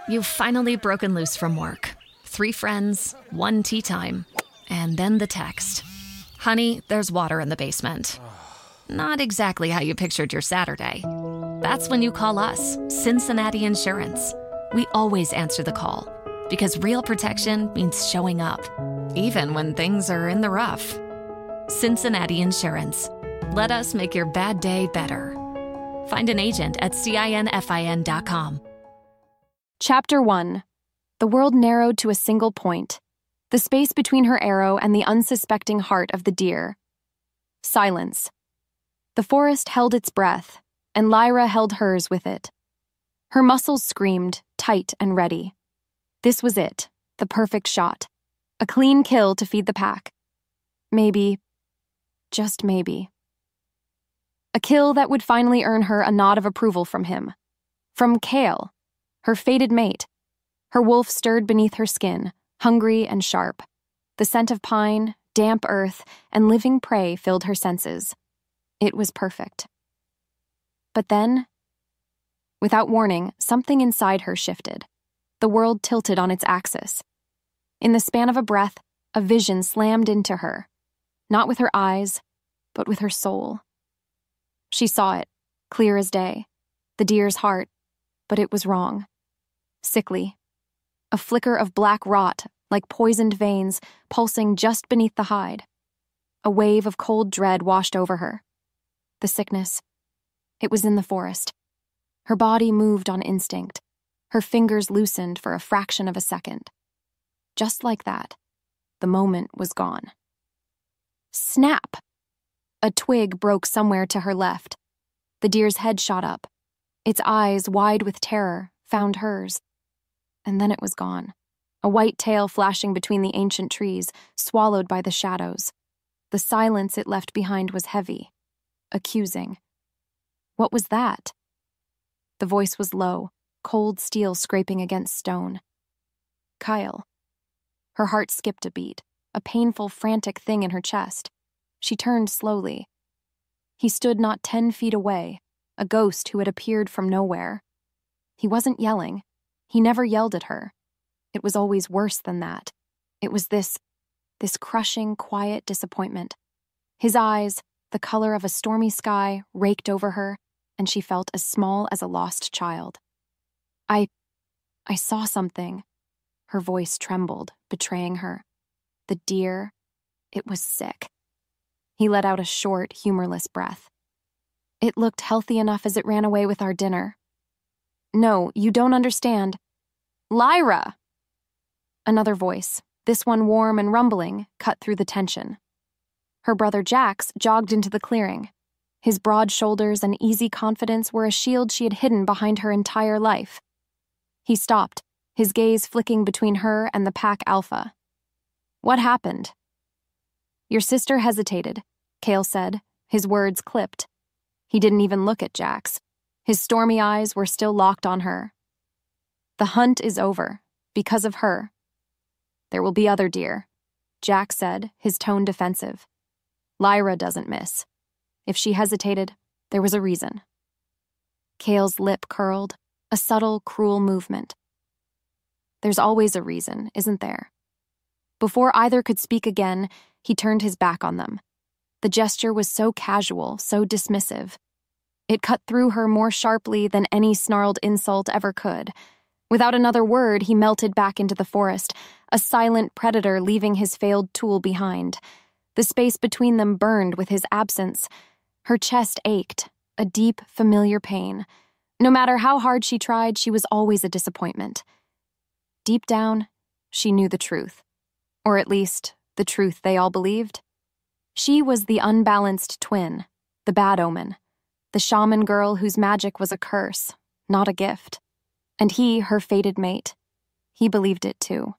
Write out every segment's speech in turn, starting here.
You've finally broken loose from work. 3 friends, 1 tea time, and then the text. Honey, there's water in the basement. Not exactly how you pictured your Saturday. That's when you call us, Cincinnati Insurance. We always answer the call, because real protection means showing up, even when things are in the rough. Cincinnati Insurance. Let us make your bad day better. Find an agent at CINFIN.com. Chapter 1. The world narrowed to a single point, the space between her arrow and the unsuspecting heart of the deer. Silence. The forest held its breath, and Lyra held hers with it. Her muscles screamed, tight and ready. This was it, the perfect shot. A clean kill to feed the pack. Maybe, just maybe. A kill that would finally earn her a nod of approval from him. From Kale, her fated mate. Her wolf stirred beneath her skin, hungry and sharp. The scent of pine, damp earth, and living prey filled her senses. It was perfect. But then, without warning, something inside her shifted. The world tilted on its axis. In the span of a breath, a vision slammed into her. Not with her eyes, but with her soul. She saw it, clear as day. The deer's heart, but it was wrong. Sickly. A flicker of black rot, like poisoned veins, pulsing just beneath the hide. A wave of cold dread washed over her. The sickness. It was in the forest. Her body moved on instinct. Her fingers loosened for a fraction of a second. Just like that, the moment was gone. Snap! A twig broke somewhere to her left. The deer's head shot up. Its eyes, wide with terror, found hers. And then it was gone. A white tail flashing between the ancient trees, swallowed by the shadows. The silence it left behind was heavy, accusing. What was that? The voice was low, cold steel scraping against stone. Kyle. Her heart skipped a beat, a painful, frantic thing in her chest. She turned slowly. He stood not 10 feet away, a ghost who had appeared from nowhere. He wasn't yelling. He never yelled at her. It was always worse than that. It was this crushing, quiet disappointment. His eyes, the color of a stormy sky, raked over her, and she felt as small as a lost child. I saw something. Her voice trembled, betraying her. The deer, it was sick. He let out a short, humorless breath. It looked healthy enough as it ran away with our dinner. No, you don't understand. Lyra! Another voice, this one warm and rumbling, cut through the tension. Her brother Jax jogged into the clearing. His broad shoulders and easy confidence were a shield she had hidden behind her entire life. He stopped, his gaze flicking between her and the pack alpha. What happened? Your sister hesitated, Kale said, his words clipped. He didn't even look at Jax. His stormy eyes were still locked on her. The hunt is over, because of her. There will be other deer, Jax said, his tone defensive. Lyra doesn't miss. If she hesitated, there was a reason. Kale's lip curled, a subtle, cruel movement. There's always a reason, isn't there? Before either could speak again, he turned his back on them. The gesture was so casual, so dismissive. It cut through her more sharply than any snarled insult ever could. Without another word, he melted back into the forest, a silent predator leaving his failed tool behind. The space between them burned with his absence. Her chest ached, a deep, familiar pain. No matter how hard she tried, she was always a disappointment. Deep down, she knew the truth. Or at least, the truth they all believed. She was the unbalanced twin, the bad omen, the shaman girl whose magic was a curse, not a gift. And he, her fated mate. He believed it too.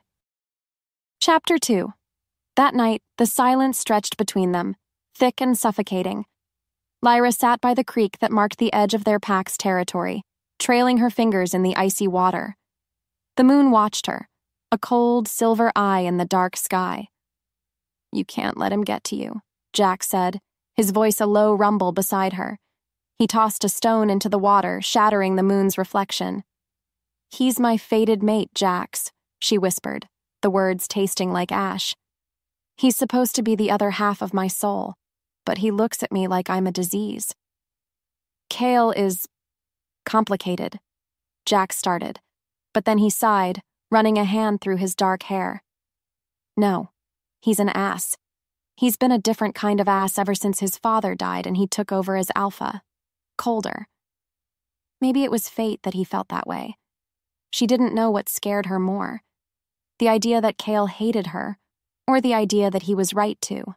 Chapter 2. That night, the silence stretched between them, thick and suffocating. Lyra sat by the creek that marked the edge of their pack's territory, trailing her fingers in the icy water. The moon watched her, a cold, silver eye in the dark sky. You can't let him get to you, Jax said, his voice a low rumble beside her. He tossed a stone into the water, shattering the moon's reflection. "He's my fated mate, Jax," she whispered, the words tasting like ash. "He's supposed to be the other half of my soul, but he looks at me like I'm a disease." "Cale is complicated," Jax started, but then he sighed, running a hand through his dark hair. "No, he's an ass. He's been a different kind of ass ever since his father died and he took over as alpha. Colder. Maybe it was fate that he felt that way. She didn't know what scared her more. The idea that Cale hated her, or the idea that he was right to.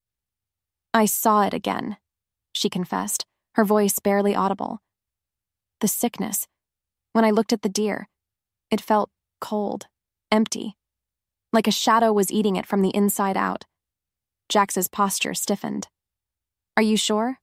"I saw it again," she confessed, her voice barely audible. "The sickness. When I looked at the deer, it felt cold, empty, like a shadow was eating it from the inside out." Jax's posture stiffened. "Are you sure?"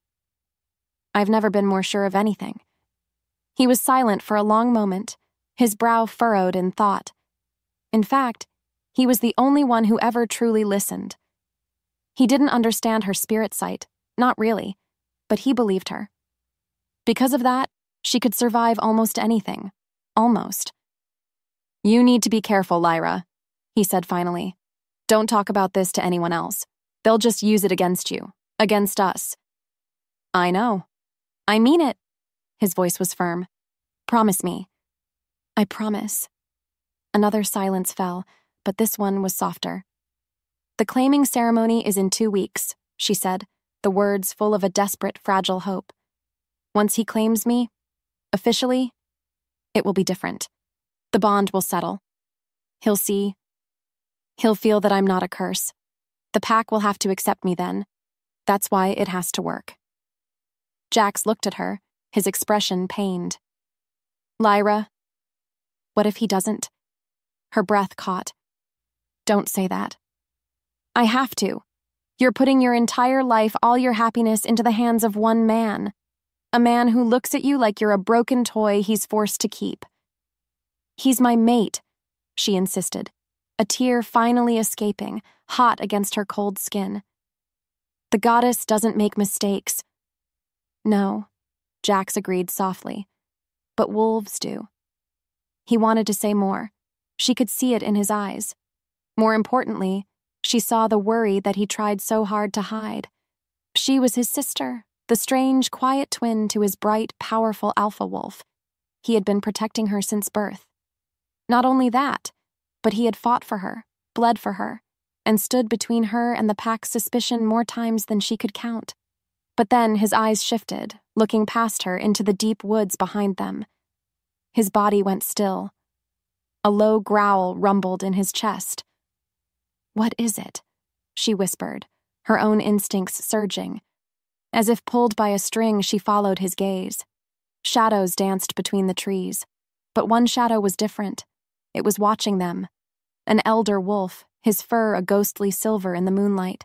"I've never been more sure of anything." He was silent for a long moment, his brow furrowed in thought. In fact, he was the only one who ever truly listened. He didn't understand her spirit sight, not really, but he believed her. Because of that, she could survive almost anything. Almost. "You need to be careful, Lyra," he said finally. "Don't talk about this to anyone else. They'll just use it against you, against us." "I know. I mean it." His voice was firm. "Promise me." "I promise." Another silence fell, but this one was softer. "The claiming ceremony is in 2 weeks," she said, the words full of a desperate, fragile hope. "Once he claims me, officially, it will be different. The bond will settle. He'll see. He'll feel that I'm not a curse. The pack will have to accept me then. That's why it has to work." Jax looked at her, his expression pained. "Lyra, what if he doesn't?" Her breath caught. "Don't say that." "I have to. You're putting your entire life, all your happiness, into the hands of one man. A man who looks at you like you're a broken toy he's forced to keep." "He's my mate," she insisted, a tear finally escaping, hot against her cold skin. "The goddess doesn't make mistakes." "No," Jax agreed softly, "but wolves do." He wanted to say more. She could see it in his eyes. More importantly, she saw the worry that he tried so hard to hide. She was his sister, the strange, quiet twin to his bright, powerful alpha wolf. He had been protecting her since birth. Not only that, but he had fought for her, bled for her, and stood between her and the pack's suspicion more times than she could count. But then his eyes shifted, looking past her into the deep woods behind them. His body went still. A low growl rumbled in his chest. "What is it?" she whispered, her own instincts surging. As if pulled by a string, she followed his gaze. Shadows danced between the trees, but one shadow was different. It was watching them. An elder wolf, his fur a ghostly silver in the moonlight.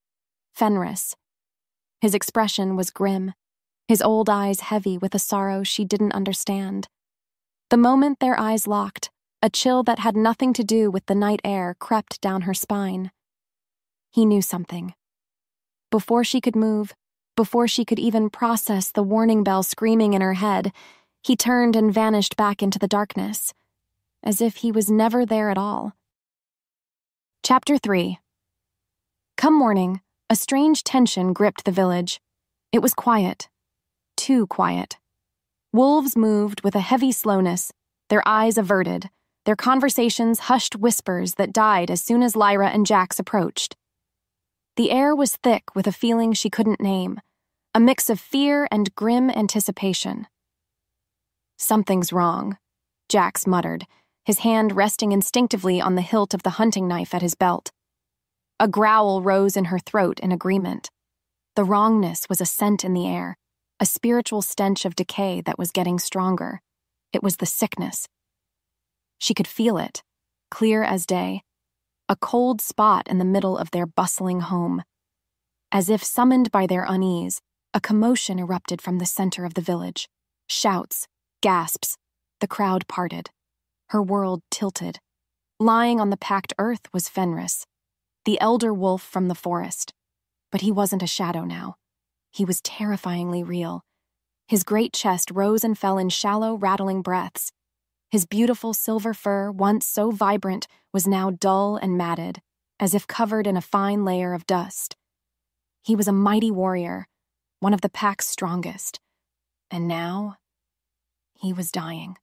Fenris. His expression was grim, his old eyes heavy with a sorrow she didn't understand. The moment their eyes locked, a chill that had nothing to do with the night air crept down her spine. He knew something. Before she could move, before she could even process the warning bell screaming in her head, he turned and vanished back into the darkness, as if he was never there at all. Chapter 3. Come morning, a strange tension gripped the village. It was quiet. Too quiet. Wolves moved with a heavy slowness, their eyes averted, their conversations hushed whispers that died as soon as Lyra and Jax approached. The air was thick with a feeling she couldn't name, a mix of fear and grim anticipation. "Something's wrong," Jax muttered, his hand resting instinctively on the hilt of the hunting knife at his belt. A growl rose in her throat in agreement. The wrongness was a scent in the air, a spiritual stench of decay that was getting stronger. It was the sickness. She could feel it, clear as day, a cold spot in the middle of their bustling home. As if summoned by their unease, a commotion erupted from the center of the village. Shouts, gasps, the crowd parted. Her world tilted. Lying on the packed earth was Fenris, the elder wolf from the forest. But he wasn't a shadow now. He was terrifyingly real. His great chest rose and fell in shallow, rattling breaths. His beautiful silver fur, once so vibrant, was now dull and matted, as if covered in a fine layer of dust. He was a mighty warrior, one of the pack's strongest. And now, he was dying.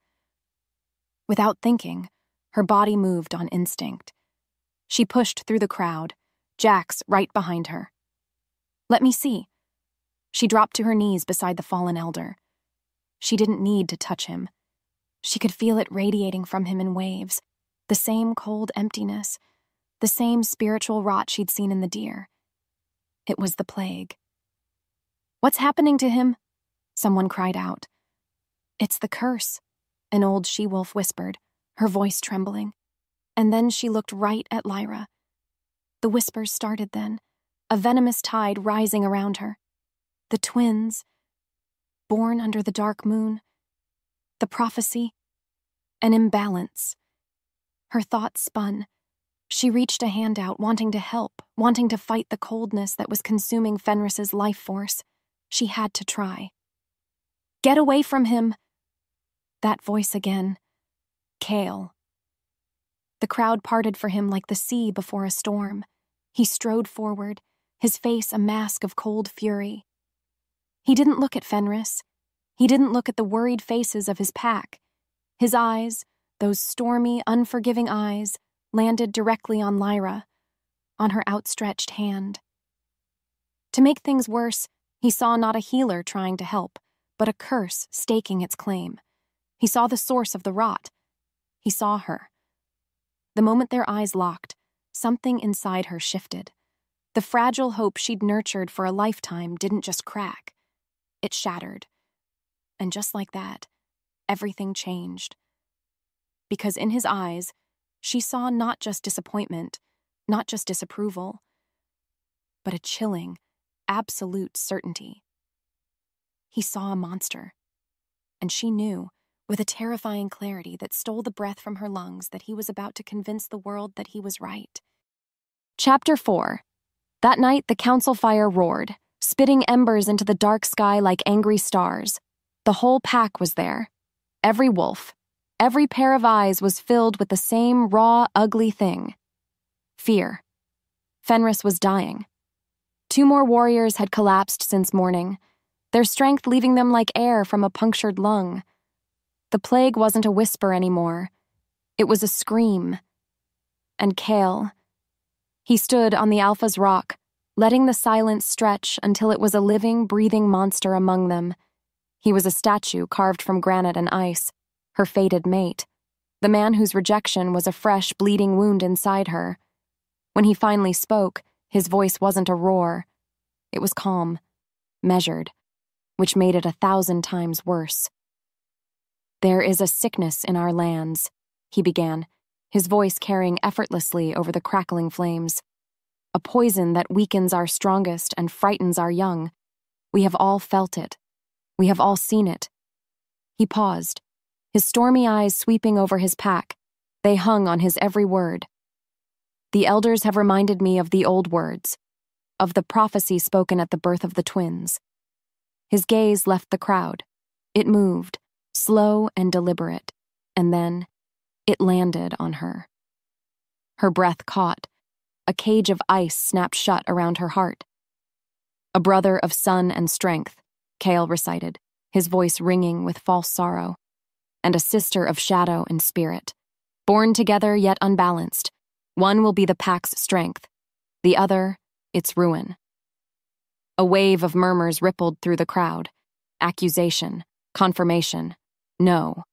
Without thinking, her body moved on instinct. She pushed through the crowd, Jax right behind her. "Let me see." She dropped to her knees beside the fallen elder. She didn't need to touch him. She could feel it radiating from him in waves, the same cold emptiness, the same spiritual rot she'd seen in the deer. It was the plague. "What's happening to him?" Someone cried out. "It's the curse," an old she-wolf whispered, her voice trembling. And then she looked right at Lyra. The whispers started then, a venomous tide rising around her. The twins, born under the dark moon, the prophecy, an imbalance. Her thoughts spun. She reached a hand out, wanting to help, wanting to fight the coldness that was consuming Fenris's life force. She had to try. "Get away from him!" That voice again. Cale. The crowd parted for him like the sea before a storm. He strode forward, his face a mask of cold fury. He didn't look at Fenris. He didn't look at the worried faces of his pack. His eyes, those stormy, unforgiving eyes, landed directly on Lyra, on her outstretched hand. To make things worse, he saw not a healer trying to help, but a curse staking its claim. He saw the source of the rot. He saw her. The moment their eyes locked, something inside her shifted. The fragile hope she'd nurtured for a lifetime didn't just crack. It shattered. And just like that, everything changed. Because in his eyes, she saw not just disappointment, not just disapproval, but a chilling, absolute certainty. He saw a monster, and she knew, with a terrifying clarity that stole the breath from her lungs, that he was about to convince the world that he was right. Chapter 4. That night, the council fire roared, spitting embers into the dark sky like angry stars. The whole pack was there. Every wolf, every pair of eyes was filled with the same raw, ugly thing. Fear. Fenris was dying. 2 more warriors had collapsed since morning, their strength leaving them like air from a punctured lung. The plague wasn't a whisper anymore. It was a scream. And Cale. He stood on the Alpha's rock, letting the silence stretch until it was a living, breathing monster among them. He was a statue carved from granite and ice, her fated mate, the man whose rejection was a fresh, bleeding wound inside her. When he finally spoke, his voice wasn't a roar. It was calm, measured, which made it 1,000 times worse. "There is a sickness in our lands," he began, his voice carrying effortlessly over the crackling flames. "A poison that weakens our strongest and frightens our young. We have all felt it. We have all seen it." He paused, his stormy eyes sweeping over his pack. They hung on his every word. "The elders have reminded me of the old words, of the prophecy spoken at the birth of the twins." His gaze left the crowd. It moved, slow and deliberate, and then it landed on her. Her breath caught. A cage of ice snapped shut around her heart. "A brother of sun and strength," Cale recited, his voice ringing with false sorrow, "and a sister of shadow and spirit. Born together yet unbalanced, one will be the pack's strength, the other its ruin." A wave of murmurs rippled through the crowd. Accusation, confirmation, no.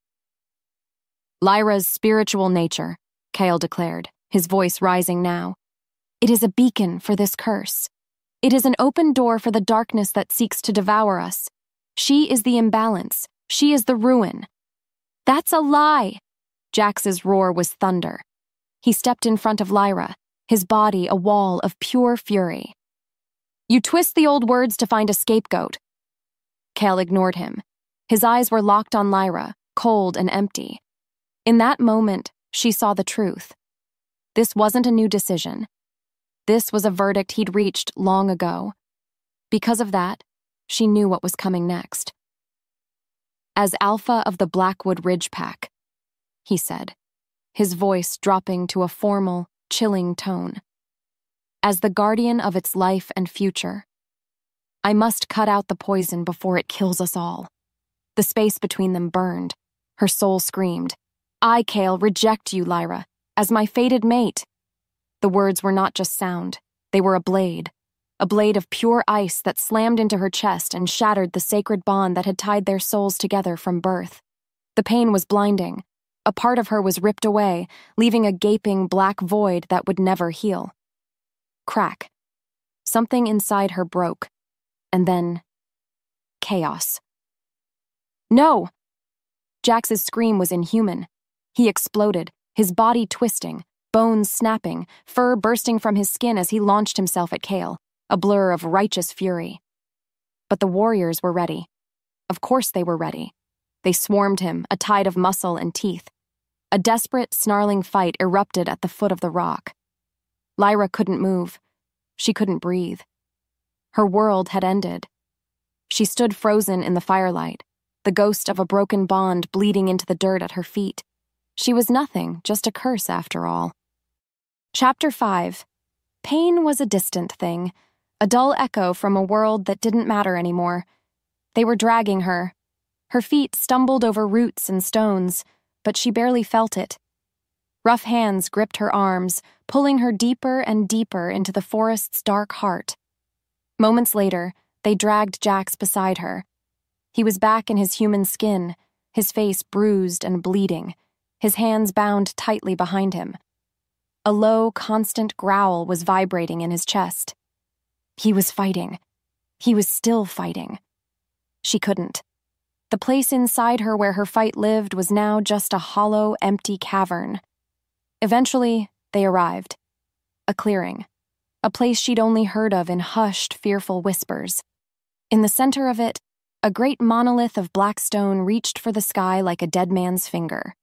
"Lyra's spiritual nature," Cale declared, his voice rising now. "It is a beacon for this curse. It is an open door for the darkness that seeks to devour us. She is the imbalance. She is the ruin." "That's a lie!" Jax's roar was thunder. He stepped in front of Lyra, his body a wall of pure fury. "You twist the old words to find a scapegoat." Cale ignored him. His eyes were locked on Lyra, cold and empty. In that moment, she saw the truth. This wasn't a new decision. This was a verdict he'd reached long ago. Because of that, she knew what was coming next. As Alpha of the Blackwood Ridge Pack, he said, his voice dropping to a formal, chilling tone. As the guardian of its life and future, I must cut out the poison before it kills us all. The space between them burned. Her soul screamed, I, Kale, reject you, Lyra, as my fated mate. The words were not just sound. They were a blade of pure ice that slammed into her chest and shattered the sacred bond that had tied their souls together from birth. The pain was blinding. A part of her was ripped away, leaving a gaping black void that would never heal. Crack. Something inside her broke. And then, chaos. No! Jax's scream was inhuman. He exploded, his body twisting, bones snapping, fur bursting from his skin as he launched himself at Kale, a blur of righteous fury. But the warriors were ready. Of course they were ready. They swarmed him, a tide of muscle and teeth. A desperate, snarling fight erupted at the foot of the rock. Lyra couldn't move. She couldn't breathe. Her world had ended. She stood frozen in the firelight, the ghost of a broken bond bleeding into the dirt at her feet. She was nothing, just a curse after all. Chapter 5. Pain was a distant thing, a dull echo from a world that didn't matter anymore. They were dragging her. Her feet stumbled over roots and stones, but she barely felt it. Rough hands gripped her arms, pulling her deeper and deeper into the forest's dark heart. Moments later, they dragged Jax beside her. He was back in his human skin, his face bruised and bleeding, his hands bound tightly behind him. A low, constant growl was vibrating in his chest. He was fighting. He was still fighting. She couldn't. The place inside her where her fight lived was now just a hollow, empty cavern. Eventually, they arrived. A clearing. A place she'd only heard of in hushed, fearful whispers. In the center of it, a great monolith of black stone reached for the sky like a dead man's finger.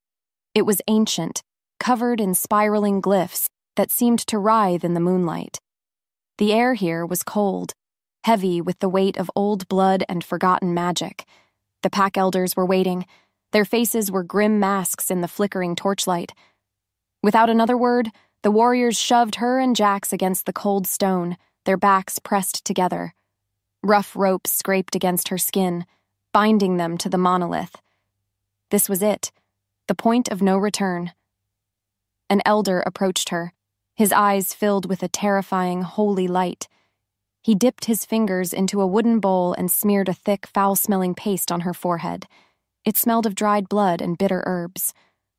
It was ancient, covered in spiraling glyphs that seemed to writhe in the moonlight. The air here was cold, heavy with the weight of old blood and forgotten magic. The pack elders were waiting. Their faces were grim masks in the flickering torchlight. Without another word, the warriors shoved her and Jax against the cold stone, their backs pressed together. Rough ropes scraped against her skin, binding them to the monolith. This was it, the point of no return. An elder approached her, his eyes filled with a terrifying, holy light. He dipped his fingers into a wooden bowl and smeared a thick, foul-smelling paste on her forehead. It smelled of dried blood and bitter herbs.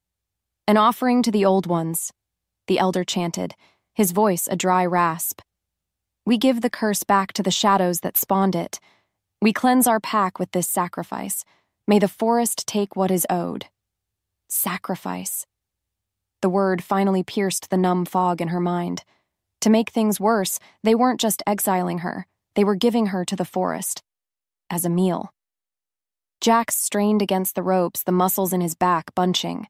An offering to the old ones, the elder chanted, his voice a dry rasp. We give the curse back to the shadows that spawned it. We cleanse our pack with this sacrifice. May the forest take what is owed. Sacrifice. The word finally pierced the numb fog in her mind. To make things worse, they weren't just exiling her. They were giving her to the forest. As a meal. Jax strained against the ropes, the muscles in his back bunching.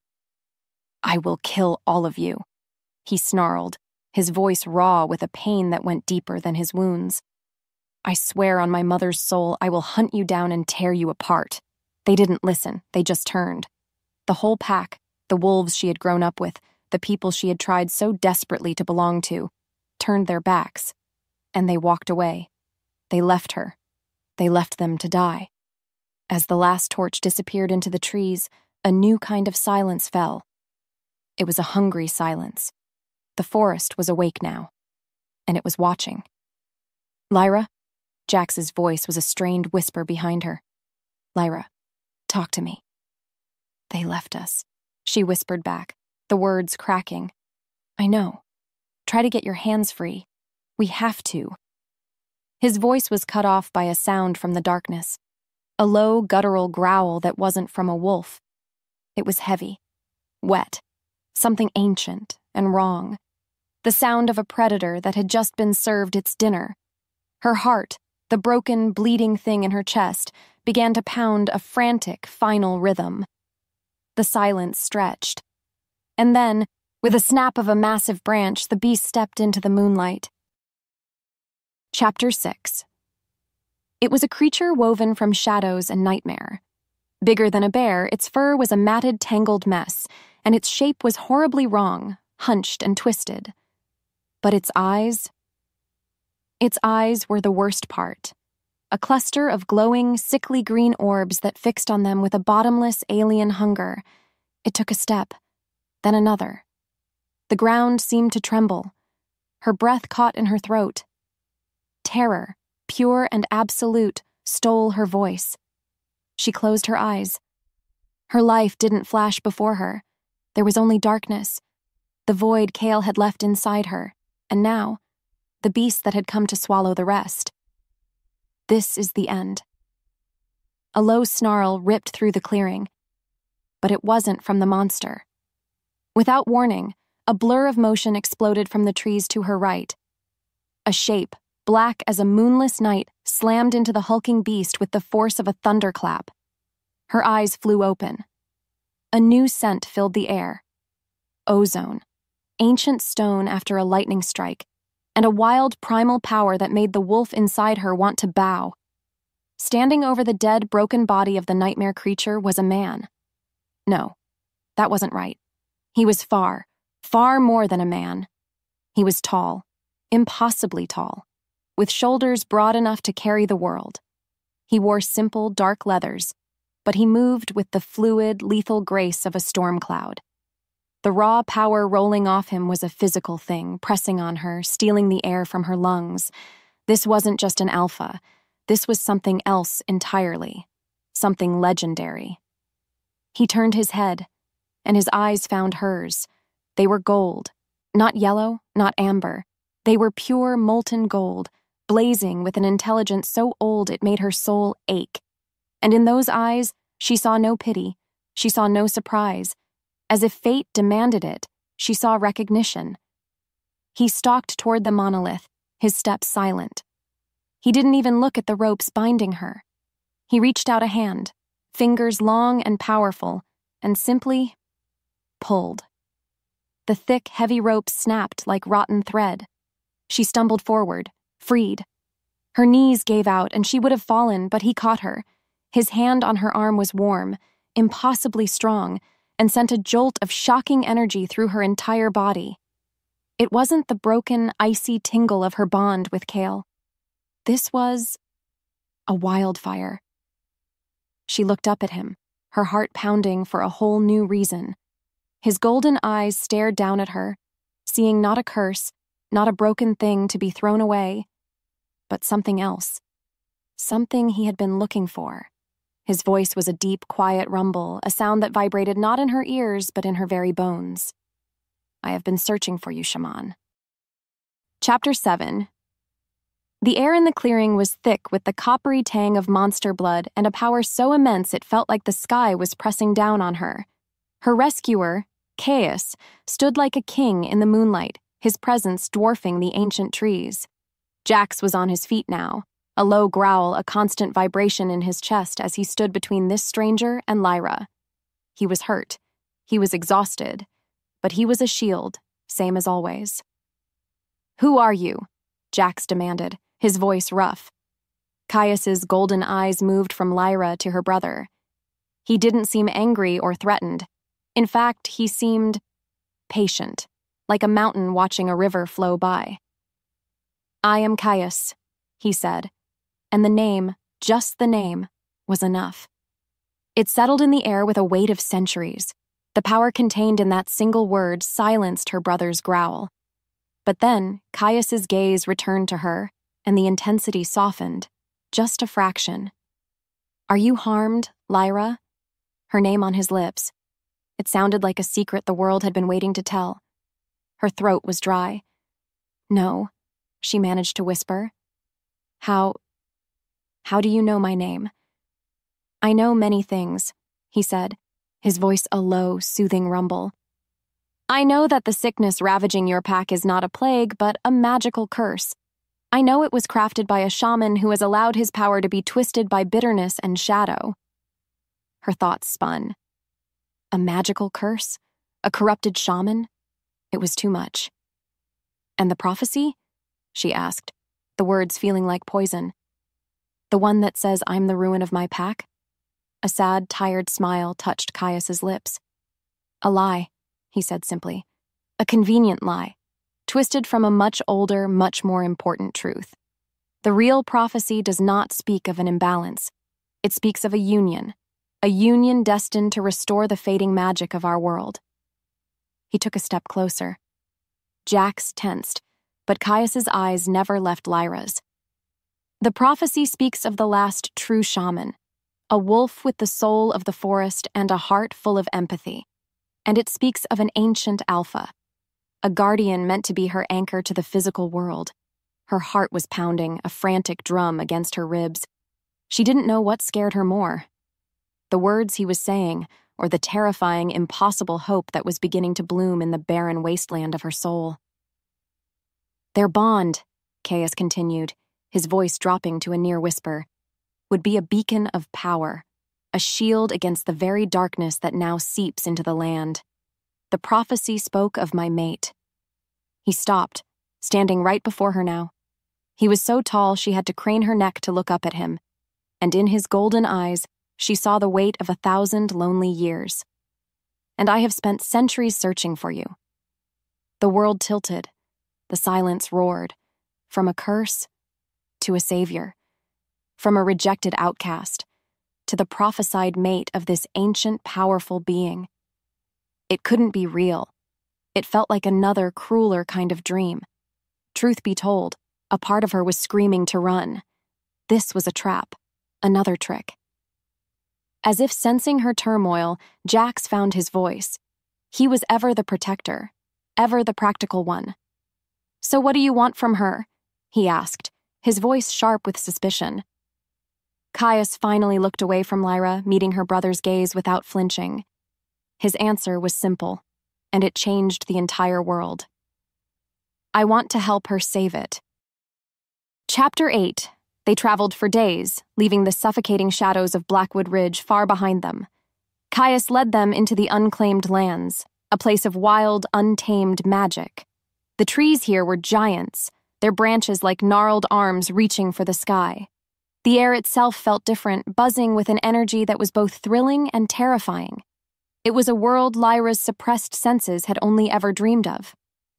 I will kill all of you, he snarled, his voice raw with a pain that went deeper than his wounds. I swear on my mother's soul I will hunt you down and tear you apart. They didn't listen, they just turned. The whole pack, the wolves she had grown up with, the people she had tried so desperately to belong to, turned their backs, and they walked away. They left her. They left them to die. As the last torch disappeared into the trees, a new kind of silence fell. It was a hungry silence. The forest was awake now, and it was watching. Lyra? Jax's voice was a strained whisper behind her. Lyra, talk to me. They left us, she whispered back, the words cracking. I know. Try to get your hands free. We have to. His voice was cut off by a sound from the darkness, a low, guttural growl that wasn't from a wolf. It was heavy, wet, something ancient and wrong. The sound of a predator that had just been served its dinner. Her heart, the broken, bleeding thing in her chest, began to pound a frantic, final rhythm. The silence stretched. And then, with a snap of a massive branch, the beast stepped into the moonlight. Chapter 6. It was a creature woven from shadows and nightmare. Bigger than a bear, its fur was a matted, tangled mess, and its shape was horribly wrong, hunched and twisted. But its eyes were the worst part. A cluster of glowing, sickly green orbs that fixed on them with a bottomless alien hunger. It took a step, then another. The ground seemed to tremble. Her breath caught in her throat. Terror, pure and absolute, stole her voice. She closed her eyes. Her life didn't flash before her. There was only darkness, the void Cale had left inside her, and now, the beast that had come to swallow the rest. This is the end. A low snarl ripped through the clearing, but it wasn't from the monster. Without warning, a blur of motion exploded from the trees to her right. A shape, black as a moonless night, slammed into the hulking beast with the force of a thunderclap. Her eyes flew open. A new scent filled the air. Ozone, ancient stone after a lightning strike, and a wild primal power that made the wolf inside her want to bow. Standing over the dead, broken body of the nightmare creature was a man. No, that wasn't right. He was far, far more than a man. He was tall, impossibly tall, with shoulders broad enough to carry the world. He wore simple, dark leathers, but he moved with the fluid, lethal grace of a storm cloud. The raw power rolling off him was a physical thing, pressing on her, stealing the air from her lungs. This wasn't just an alpha. This was something else entirely. Something legendary. He turned his head, and his eyes found hers. They were gold. Not yellow, not amber. They were pure, molten gold, blazing with an intelligence so old it made her soul ache. And in those eyes, she saw no pity. She saw no surprise. As if fate demanded it, she saw recognition. He stalked toward the monolith, his steps silent. He didn't even look at the ropes binding her. He reached out a hand, fingers long and powerful, and simply pulled. The thick, heavy rope snapped like rotten thread. She stumbled forward, freed. Her knees gave out, and she would have fallen, but he caught her. His hand on her arm was warm, impossibly strong, and sent a jolt of shocking energy through her entire body. It wasn't the broken, icy tingle of her bond with Cale. This was a wildfire. She looked up at him, her heart pounding for a whole new reason. His golden eyes stared down at her, seeing not a curse, not a broken thing to be thrown away, but something else. Something he had been looking for. His voice was a deep, quiet rumble, a sound that vibrated not in her ears, but in her very bones. I have been searching for you, shaman. Chapter 7. The air in the clearing was thick with the coppery tang of monster blood and a power so immense it felt like the sky was pressing down on her. Her rescuer, Caius, stood like a king in the moonlight, his presence dwarfing the ancient trees. Jax was on his feet now, a low growl, a constant vibration in his chest as he stood between this stranger and Lyra. He was hurt. He was exhausted. But he was a shield, same as always. "Who are you?" Jax demanded, his voice rough. Caius's golden eyes moved from Lyra to her brother. He didn't seem angry or threatened. In fact, he seemed patient, like a mountain watching a river flow by. "I am Caius," he said, and the name, just the name, was enough. It settled in the air with a weight of centuries. The power contained in that single word silenced her brother's growl. But then, Caius's gaze returned to her, and the intensity softened, just a fraction. "Are you harmed, Lyra?" Her name on his lips. It sounded like a secret the world had been waiting to tell. Her throat was dry. "No," she managed to whisper. How do you know my name?" "I know many things," he said, his voice a low, soothing rumble. "I know that the sickness ravaging your pack is not a plague, but a magical curse. I know it was crafted by a shaman who has allowed his power to be twisted by bitterness and shadow." Her thoughts spun. A magical curse? A corrupted shaman? It was too much. "And the prophecy?" she asked, the words feeling like poison. "The one that says I'm the ruin of my pack?" A sad, tired smile touched Caius's lips. A lie, he said simply. A convenient lie, twisted from a much older, much more important truth. The real prophecy does not speak of an imbalance. It speaks of a union destined to restore the fading magic of our world. He took a step closer. Jax tensed, but Caius's eyes never left Lyra's. The prophecy speaks of the last true shaman, a wolf with the soul of the forest and a heart full of empathy. And it speaks of an ancient alpha, a guardian meant to be her anchor to the physical world. Her heart was pounding, a frantic drum against her ribs. She didn't know what scared her more. The words he was saying, or the terrifying, impossible hope that was beginning to bloom in the barren wasteland of her soul. Their bond, Caius continued, his voice dropping to a near whisper, would be a beacon of power, a shield against the very darkness that now seeps into the land. The prophecy spoke of my mate. He stopped, standing right before her now. He was so tall she had to crane her neck to look up at him, and in his golden eyes she saw the weight of 1,000 lonely years. And I have spent centuries searching for you. The world tilted. The silence roared. From a curse to a savior. From a rejected outcast to the prophesied mate of this ancient, powerful being. It couldn't be real. It felt like another, crueler kind of dream. Truth be told, a part of her was screaming to run. This was a trap, another trick. As if sensing her turmoil, Jax found his voice. He was ever the protector, ever the practical one. "So what do you want from her?" he asked, his voice sharp with suspicion. Caius finally looked away from Lyra, meeting her brother's gaze without flinching. His answer was simple, and it changed the entire world. "I want to help her save it." Chapter 8. They traveled for days, leaving the suffocating shadows of Blackwood Ridge far behind them. Caius led them into the unclaimed lands, a place of wild, untamed magic. The trees here were giants, their branches like gnarled arms reaching for the sky. The air itself felt different, buzzing with an energy that was both thrilling and terrifying. It was a world Lyra's suppressed senses had only ever dreamed of.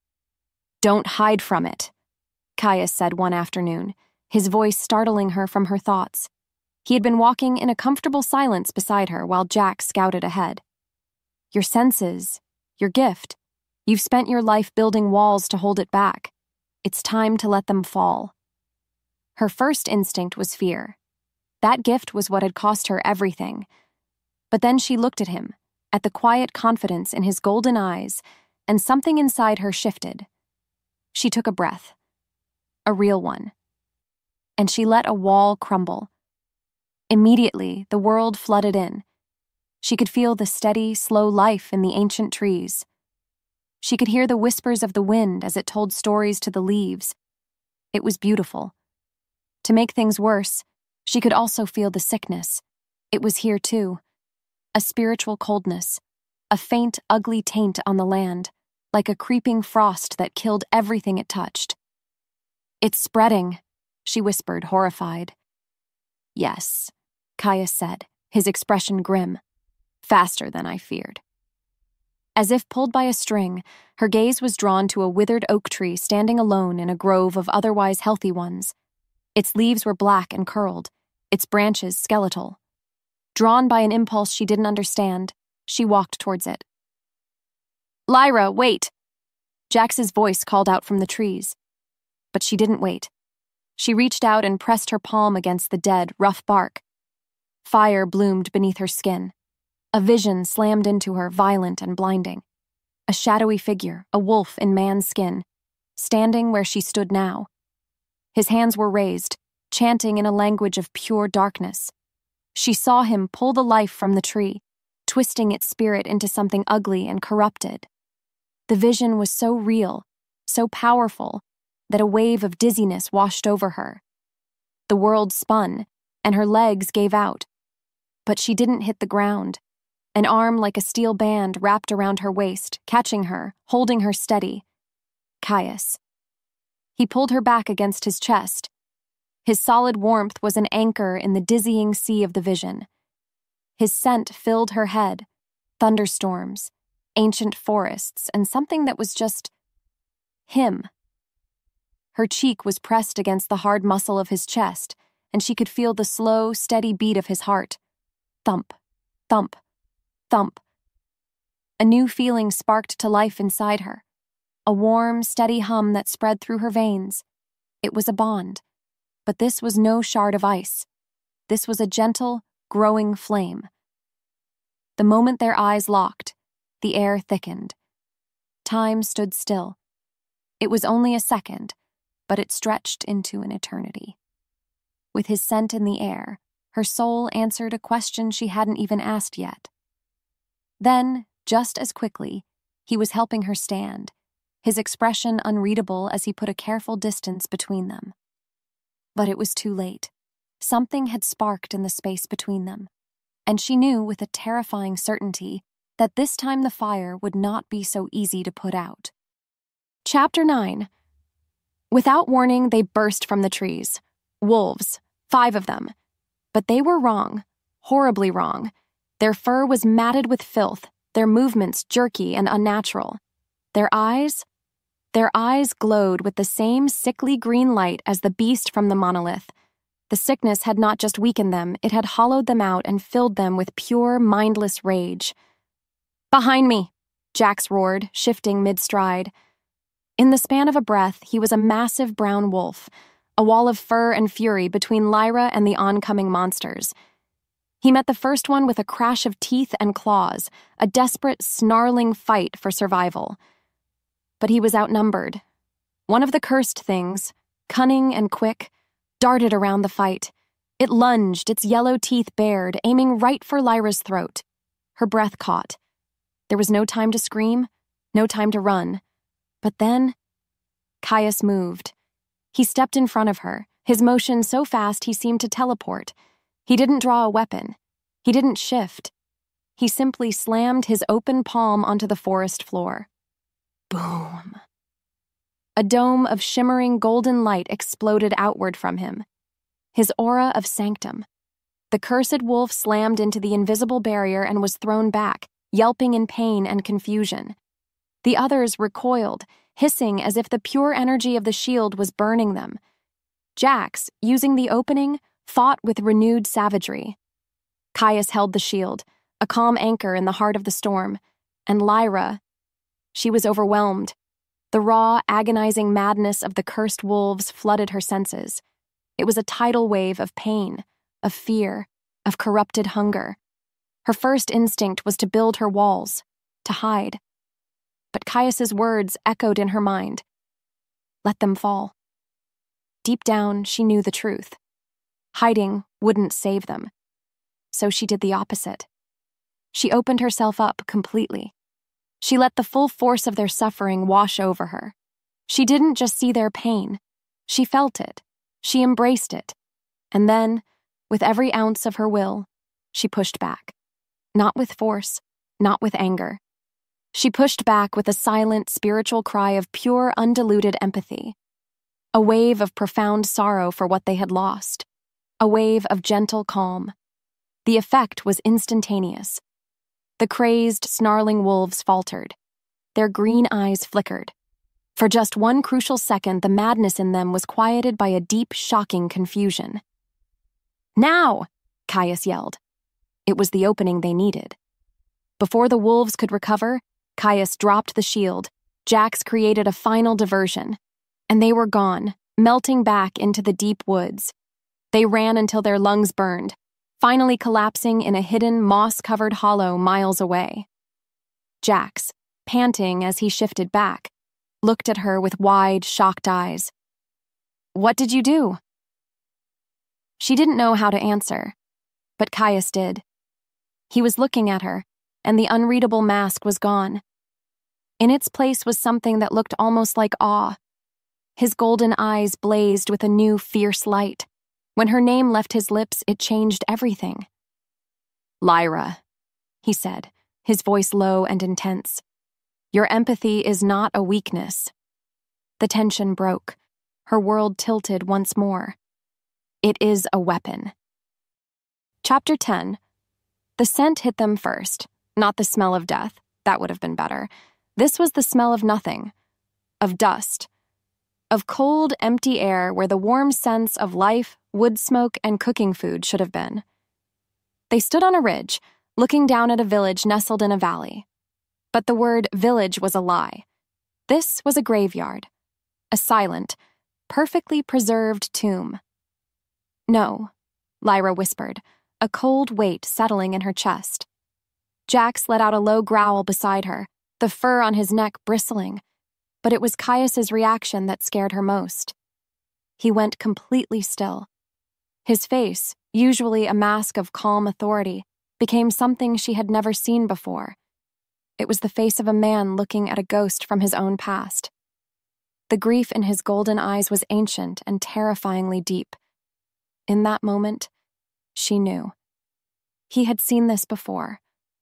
"Don't hide from it," Caius said one afternoon, his voice startling her from her thoughts. He had been walking in a comfortable silence beside her while Jax scouted ahead. "Your senses, your gift. You've spent your life building walls to hold it back. It's time to let them fall." Her first instinct was fear. That gift was what had cost her everything. But then she looked at him, at the quiet confidence in his golden eyes, and something inside her shifted. She took a breath. A real one. And she let a wall crumble. Immediately, the world flooded in. She could feel the steady, slow life in the ancient trees. She could hear the whispers of the wind as it told stories to the leaves. It was beautiful. To make things worse, she could also feel the sickness. It was here too. A spiritual coldness, a faint, ugly taint on the land, like a creeping frost that killed everything it touched. "It's spreading," she whispered, horrified. "Yes," Caius said, his expression grim. "Faster than I feared." As if pulled by a string, her gaze was drawn to a withered oak tree standing alone in a grove of otherwise healthy ones. Its leaves were black and curled, its branches skeletal. Drawn by an impulse she didn't understand, she walked towards it. "Lyra, wait!" Jax's voice called out from the trees. But she didn't wait. She reached out and pressed her palm against the dead, rough bark. Fire bloomed beneath her skin. A vision slammed into her, violent and blinding. A shadowy figure, a wolf in man's skin, standing where she stood now. His hands were raised, chanting in a language of pure darkness. She saw him pull the life from the tree, twisting its spirit into something ugly and corrupted. The vision was so real, so powerful, that a wave of dizziness washed over her. The world spun, and her legs gave out. But she didn't hit the ground. An arm like a steel band wrapped around her waist, catching her, holding her steady. Caius. He pulled her back against his chest. His solid warmth was an anchor in the dizzying sea of the vision. His scent filled her head, thunderstorms, ancient forests, and something that was just him. Her cheek was pressed against the hard muscle of his chest, and she could feel the slow, steady beat of his heart. Thump, thump, thump. A new feeling sparked to life inside her, a warm, steady hum that spread through her veins. It was a bond, but this was no shard of ice. This was a gentle, growing flame. The moment their eyes locked, the air thickened. Time stood still. It was only a second, but it stretched into an eternity. With his scent in the air, her soul answered a question she hadn't even asked yet. Then, just as quickly, he was helping her stand, his expression unreadable as he put a careful distance between them. But it was too late. Something had sparked in the space between them, and she knew with a terrifying certainty that this time the fire would not be so easy to put out. Chapter 9. Without warning, they burst from the trees. Wolves, 5 of them. But they were wrong, horribly wrong. Their fur was matted with filth, their movements jerky and unnatural. Their eyes glowed with the same sickly green light as the beast from the monolith. The sickness had not just weakened them, it had hollowed them out and filled them with pure, mindless rage. "Behind me!" Jax roared, shifting mid-stride. In the span of a breath, he was a massive brown wolf, a wall of fur and fury between Lyra and the oncoming monsters. He met the first one with a crash of teeth and claws, a desperate, snarling fight for survival. But he was outnumbered. One of the cursed things, cunning and quick, darted around the fight. It lunged, its yellow teeth bared, aiming right for Lyra's throat. Her breath caught. There was no time to scream, no time to run. But then, Caius moved. He stepped in front of her, his motion so fast he seemed to teleport. He didn't draw a weapon. He didn't shift. He simply slammed his open palm onto the forest floor. Boom. A dome of shimmering golden light exploded outward from him. His aura of sanctum. The cursed wolf slammed into the invisible barrier and was thrown back, yelping in pain and confusion. The others recoiled, hissing as if the pure energy of the shield was burning them. Jax, using the opening, fought with renewed savagery. Caius held the shield, a calm anchor in the heart of the storm, and Lyra, she was overwhelmed. The raw, agonizing madness of the cursed wolves flooded her senses. It was a tidal wave of pain, of fear, of corrupted hunger. Her first instinct was to build her walls, to hide. But Caius's words echoed in her mind. Let them fall. Deep down, she knew the truth. Hiding wouldn't save them. So she did the opposite. She opened herself up completely. She let the full force of their suffering wash over her. She didn't just see their pain. She felt it. She embraced it. And then, with every ounce of her will, she pushed back. Not with force, not with anger. She pushed back with a silent, spiritual cry of pure, undiluted empathy. A wave of profound sorrow for what they had lost. A wave of gentle calm. The effect was instantaneous. The crazed, snarling wolves faltered. Their green eyes flickered. For just one crucial second, the madness in them was quieted by a deep, shocking confusion. "Now!" Caius yelled. It was the opening they needed. Before the wolves could recover, Caius dropped the shield. Jax created a final diversion. And they were gone, melting back into the deep woods. They ran until their lungs burned, finally collapsing in a hidden, moss-covered hollow miles away. Jax, panting as he shifted back, looked at her with wide, shocked eyes. "What did you do?" She didn't know how to answer, but Caius did. He was looking at her, and the unreadable mask was gone. In its place was something that looked almost like awe. His golden eyes blazed with a new, fierce light. When her name left his lips, it changed everything. "Lyra," he said, his voice low and intense. "Your empathy is not a weakness." The tension broke. Her world tilted once more. It is a weapon. Chapter 10. The scent hit them first, not the smell of death. That would have been better. This was the smell of nothing. Of dust. Of cold, empty air where the warm scents of life, wood smoke, and cooking food should have been. They stood on a ridge, looking down at a village nestled in a valley. But the word village was a lie. This was a graveyard. A silent, perfectly preserved tomb. No, Lyra whispered, a cold weight settling in her chest. Jax let out a low growl beside her, the fur on his neck bristling, but it was Caius's reaction that scared her most. He went completely still. His face, usually a mask of calm authority, became something she had never seen before. It was the face of a man looking at a ghost from his own past. The grief in his golden eyes was ancient and terrifyingly deep. In that moment, she knew. He had seen this before.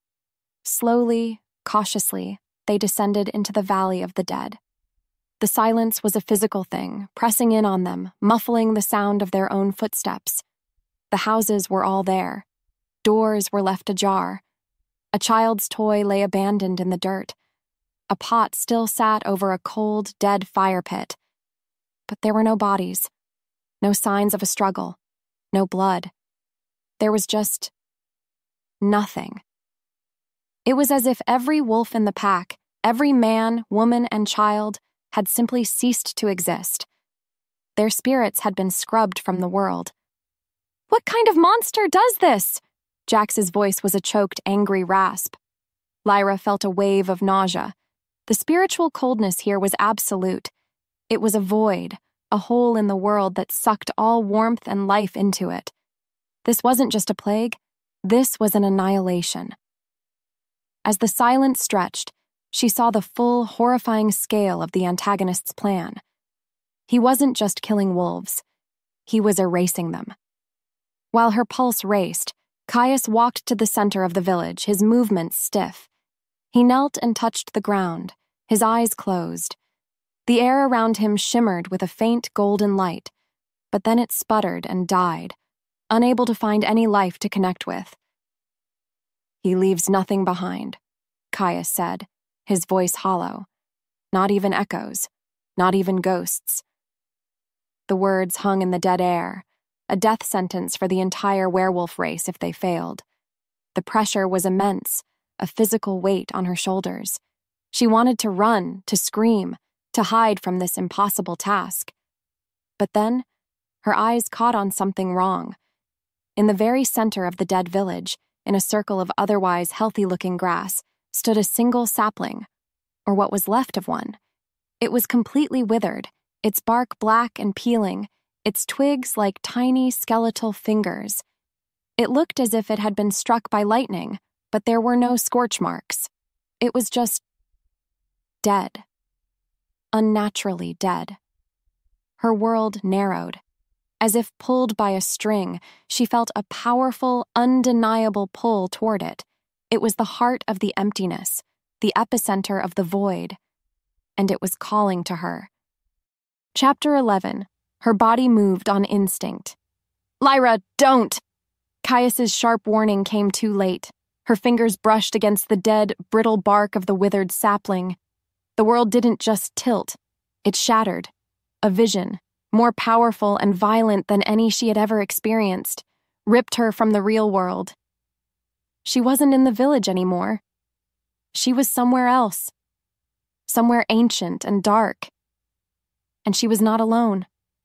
Slowly, cautiously, they descended into the Valley of the Dead. The silence was a physical thing, pressing in on them, muffling the sound of their own footsteps. The houses were all there. Doors were left ajar. A child's toy lay abandoned in the dirt. A pot still sat over a cold, dead fire pit. But there were no bodies, no signs of a struggle, no blood. There was just nothing. It was as if every wolf in the pack, every man, woman, and child had simply ceased to exist. Their spirits had been scrubbed from the world. "What kind of monster does this?" Jax's voice was a choked, angry rasp. Lyra felt a wave of nausea. The spiritual coldness here was absolute. It was a void, a hole in the world that sucked all warmth and life into it. This wasn't just a plague. This was an annihilation. As the silence stretched, she saw the full, horrifying scale of the antagonist's plan. He wasn't just killing wolves. He was erasing them. While her pulse raced, Caius walked to the center of the village, his movements stiff. He knelt and touched the ground, his eyes closed. The air around him shimmered with a faint golden light, but then it sputtered and died, unable to find any life to connect with. "He leaves nothing behind," Caius said, his voice hollow. Not even echoes, not even ghosts. The words hung in the dead air, a death sentence for the entire werewolf race if they failed. The pressure was immense, a physical weight on her shoulders. She wanted to run, to scream, to hide from this impossible task. But then, her eyes caught on something wrong. In the very center of the dead village, in a circle of otherwise healthy-looking grass, stood a single sapling, or what was left of one. It was completely withered, its bark black and peeling, its twigs like tiny skeletal fingers. It looked as if it had been struck by lightning, but there were no scorch marks. It was just dead. Unnaturally dead. Her world narrowed. As if pulled by a string, she felt a powerful, undeniable pull toward it. It was the heart of the emptiness, the epicenter of the void, and it was calling to her. Chapter 11. Her body moved on instinct. "Lyra, don't!" Caius's sharp warning came too late. Her fingers brushed against the dead, brittle bark of the withered sapling. The world didn't just tilt. It shattered. A vision, more powerful and violent than any she had ever experienced, ripped her from the real world. She wasn't in the village anymore. She was somewhere else. Somewhere ancient and dark. And she was not alone.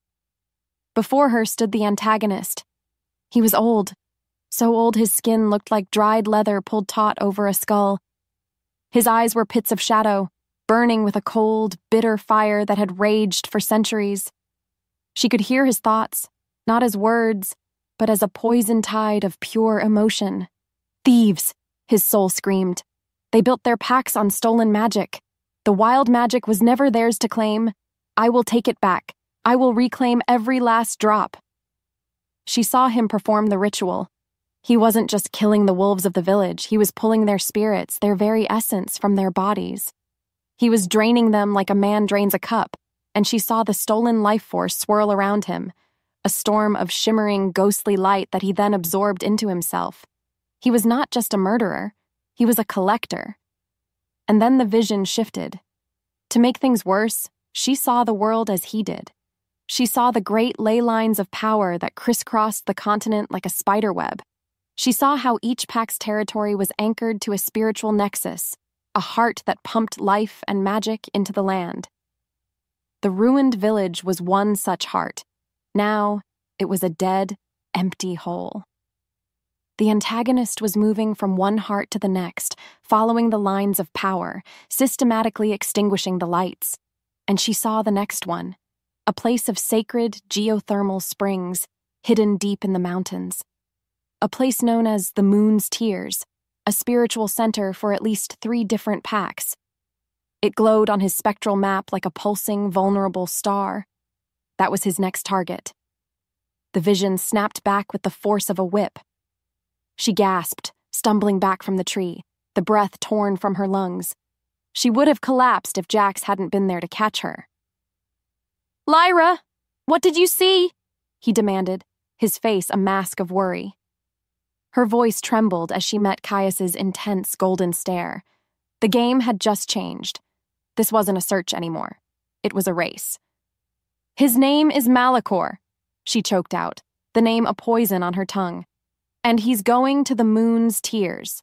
Before her stood the antagonist. He was old. So old his skin looked like dried leather pulled taut over a skull. His eyes were pits of shadow, burning with a cold, bitter fire that had raged for centuries. She could hear his thoughts, not as words, but as a poison tide of pure emotion. "Thieves!" his soul screamed. "They built their packs on stolen magic. The wild magic was never theirs to claim. I will take it back. I will reclaim every last drop." She saw him perform the ritual. He wasn't just killing the wolves of the village, he was pulling their spirits, their very essence, from their bodies. He was draining them like a man drains a cup, and she saw the stolen life force swirl around him, a storm of shimmering, ghostly light that he then absorbed into himself. He was not just a murderer, he was a collector. And then the vision shifted. To make things worse, she saw the world as he did. She saw the great ley lines of power that crisscrossed the continent like a spider web. She saw how each pack's territory was anchored to a spiritual nexus, a heart that pumped life and magic into the land. The ruined village was one such heart. Now, it was a dead, empty hole. The antagonist was moving from one heart to the next, following the lines of power, systematically extinguishing the lights. And she saw the next one, a place of sacred geothermal springs, hidden deep in the mountains. A place known as the Moon's Tears, a spiritual center for at least 3 different packs. It glowed on his spectral map like a pulsing, vulnerable star. That was his next target. The vision snapped back with the force of a whip. She gasped, stumbling back from the tree, the breath torn from her lungs. She would have collapsed if Jax hadn't been there to catch her. "Lyra, what did you see?" he demanded, his face a mask of worry. Her voice trembled as she met Caius's intense golden stare. The game had just changed. This wasn't a search anymore. It was a race. "His name is Malachor," she choked out, the name a poison on her tongue. "And he's going to the Moon's Tears."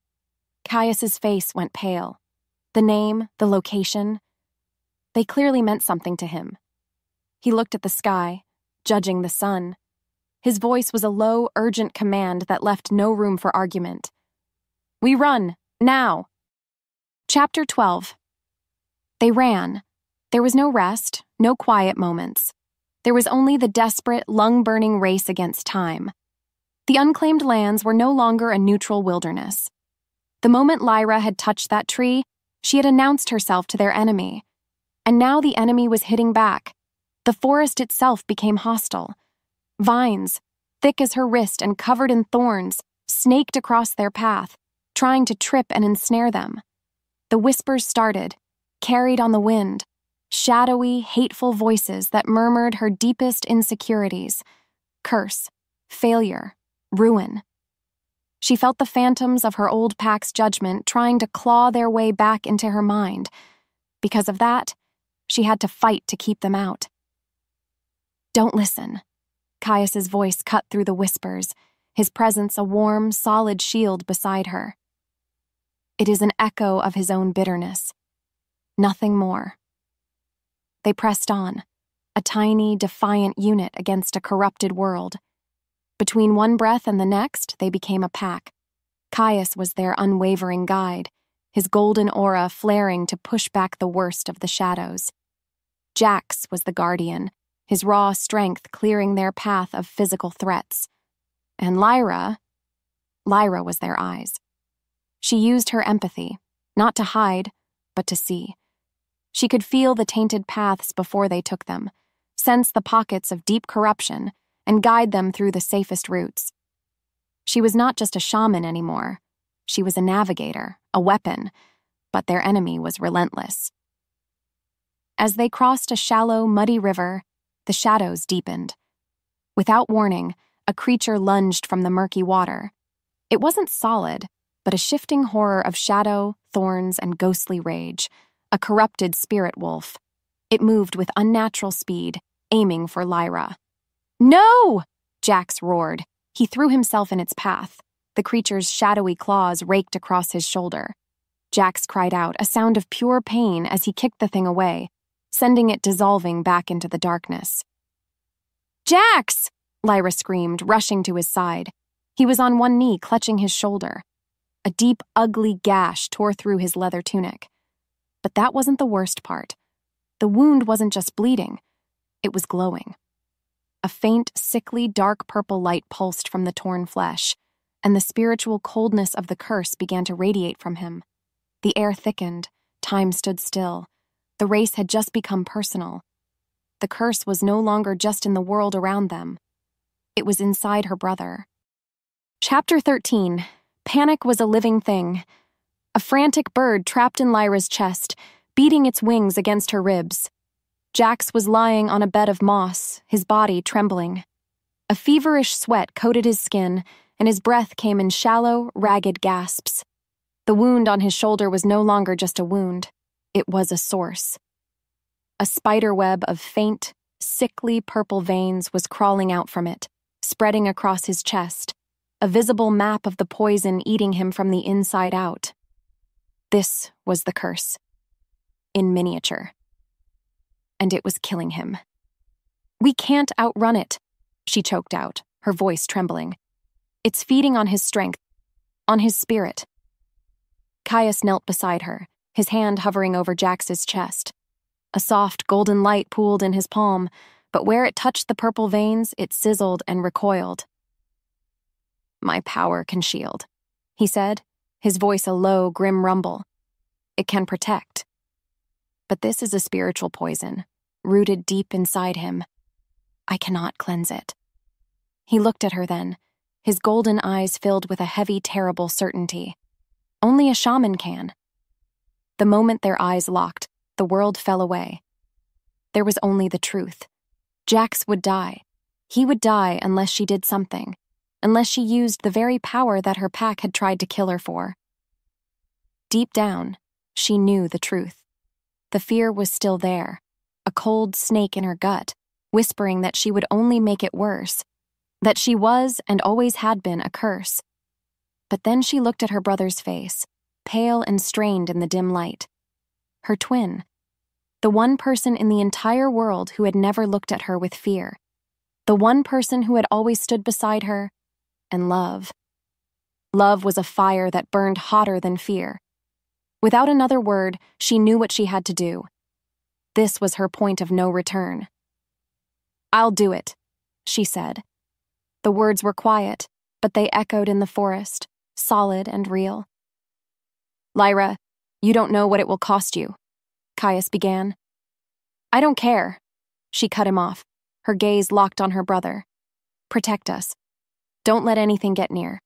Caius's face went pale. The name, the location, they clearly meant something to him. He looked at the sky, judging the sun. His voice was a low, urgent command that left no room for argument. "We run, now!" Chapter 12. They ran. There was no rest, no quiet moments. There was only the desperate, lung-burning race against time. The unclaimed lands were no longer a neutral wilderness. The moment Lyra had touched that tree, she had announced herself to their enemy. And now the enemy was hitting back. The forest itself became hostile. Vines, thick as her wrist and covered in thorns, snaked across their path, trying to trip and ensnare them. The whispers started, carried on the wind, shadowy, hateful voices that murmured her deepest insecurities: curse, failure, ruin. She felt the phantoms of her old pack's judgment trying to claw their way back into her mind. Because of that, she had to fight to keep them out. "Don't listen." Caius's voice cut through the whispers, his presence a warm, solid shield beside her. It is an echo of his own bitterness. Nothing more. They pressed on, a tiny, defiant unit against a corrupted world. Between one breath and the next, they became a pack. Caius was their unwavering guide, his golden aura flaring to push back the worst of the shadows. Jax was the guardian, his raw strength clearing their path of physical threats. And Lyra was their eyes. She used her empathy, not to hide, but to see. She could feel the tainted paths before they took them, sense the pockets of deep corruption, and guide them through the safest routes. She was not just a shaman anymore. She was a navigator, a weapon, but their enemy was relentless. As they crossed a shallow, muddy river, the shadows deepened. Without warning, a creature lunged from the murky water. It wasn't solid, but a shifting horror of shadow, thorns, and ghostly rage, a corrupted spirit wolf. It moved with unnatural speed, aiming for Lyra. "No!" Jax roared. He threw himself in its path. The creature's shadowy claws raked across his shoulder. Jax cried out, a sound of pure pain as he kicked the thing away, sending it dissolving back into the darkness. "Jax!" Lyra screamed, rushing to his side. He was on one knee, clutching his shoulder. A deep, ugly gash tore through his leather tunic. But that wasn't the worst part. The wound wasn't just bleeding. It was glowing. A faint, sickly, dark purple light pulsed from the torn flesh, and the spiritual coldness of the curse began to radiate from him. The air thickened. Time stood still. The race had just become personal. The curse was no longer just in the world around them. It was inside her brother. Chapter 13. Panic was a living thing. A frantic bird trapped in Lyra's chest, beating its wings against her ribs. Jax was lying on a bed of moss, his body trembling. A feverish sweat coated his skin, and his breath came in shallow, ragged gasps. The wound on his shoulder was no longer just a wound. It was a source. A spiderweb of faint, sickly purple veins was crawling out from it, spreading across his chest, a visible map of the poison eating him from the inside out. This was the curse. In miniature. And it was killing him. "We can't outrun it," she choked out, her voice trembling. "It's feeding on his strength, on his spirit." Caius knelt beside her, his hand hovering over Jax's chest. A soft, golden light pooled in his palm, but where it touched the purple veins, it sizzled and recoiled. "My power can shield," he said, his voice a low, grim rumble. "It can protect. But this is a spiritual poison, rooted deep inside him. I cannot cleanse it." He looked at her then, his golden eyes filled with a heavy, terrible certainty. Only a shaman can. The moment their eyes locked, the world fell away. There was only the truth. Jax would die. He would die unless she did something, unless she used the very power that her pack had tried to kill her for. Deep down, she knew the truth. The fear was still there, a cold snake in her gut, whispering that she would only make it worse, that she was and always had been a curse. But then she looked at her brother's face, pale and strained in the dim light. Her twin, the one person in the entire world who had never looked at her with fear, the one person who had always stood beside her, and love. Love was a fire that burned hotter than fear. Without another word, she knew what she had to do. This was her point of no return. "I'll do it," she said. The words were quiet, but they echoed in the forest, solid and real. "Lyra, you don't know what it will cost you," Caius began. "I don't care," she cut him off, her gaze locked on her brother. "Protect us. Don't let anything get near."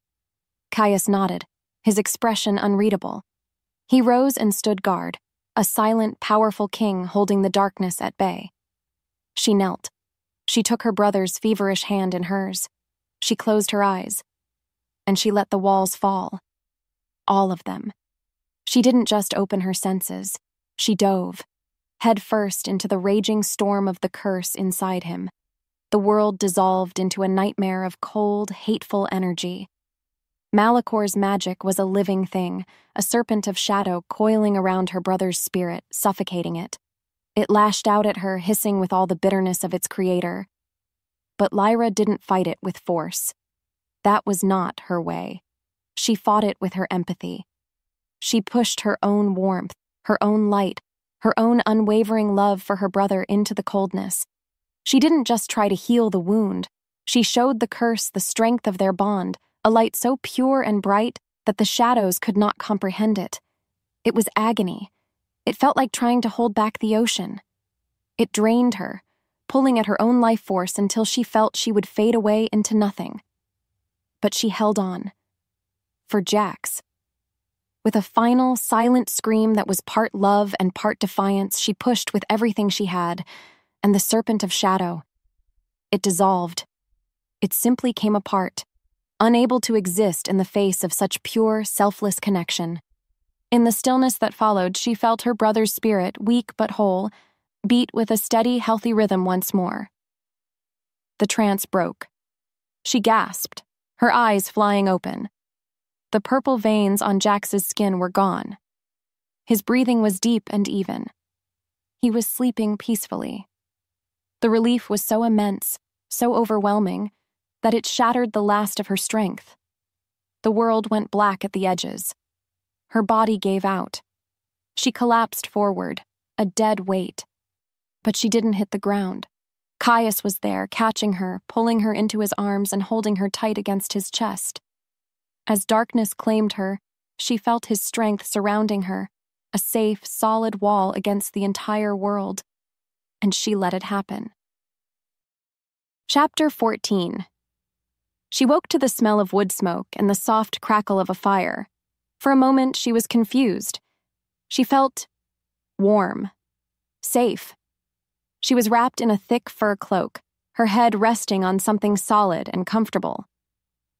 Caius nodded, his expression unreadable. He rose and stood guard, a silent, powerful king holding the darkness at bay. She knelt. She took her brother's feverish hand in hers. She closed her eyes. And she let the walls fall. All of them. She didn't just open her senses. She dove, head first into the raging storm of the curse inside him. The world dissolved into a nightmare of cold, hateful energy. Malicor's magic was a living thing, a serpent of shadow coiling around her brother's spirit, suffocating it. It lashed out at her, hissing with all the bitterness of its creator. But Lyra didn't fight it with force. That was not her way. She fought it with her empathy. She pushed her own warmth, her own light, her own unwavering love for her brother into the coldness. She didn't just try to heal the wound. She showed the curse the strength of their bond, a light so pure and bright that the shadows could not comprehend it. It was agony. It felt like trying to hold back the ocean. It drained her, pulling at her own life force until she felt she would fade away into nothing. But she held on. For Jax. With a final, silent scream that was part love and part defiance, she pushed with everything she had, and the serpent of shadow. It dissolved. It simply came apart, unable to exist in the face of such pure, selfless connection. In the stillness that followed, she felt her brother's spirit, weak but whole, beat with a steady, healthy rhythm once more. The trance broke. She gasped, her eyes flying open. The purple veins on Jax's skin were gone. His breathing was deep and even. He was sleeping peacefully. The relief was so immense, so overwhelming, that it shattered the last of her strength. The world went black at the edges. Her body gave out. She collapsed forward, a dead weight. But she didn't hit the ground. Caius was there, catching her, pulling her into his arms and holding her tight against his chest. As darkness claimed her, she felt his strength surrounding her, a safe, solid wall against the entire world. And she let it happen. Chapter 14. She woke to the smell of wood smoke and the soft crackle of a fire. For a moment, she was confused. She felt warm, safe. She was wrapped in a thick fur cloak, her head resting on something solid and comfortable.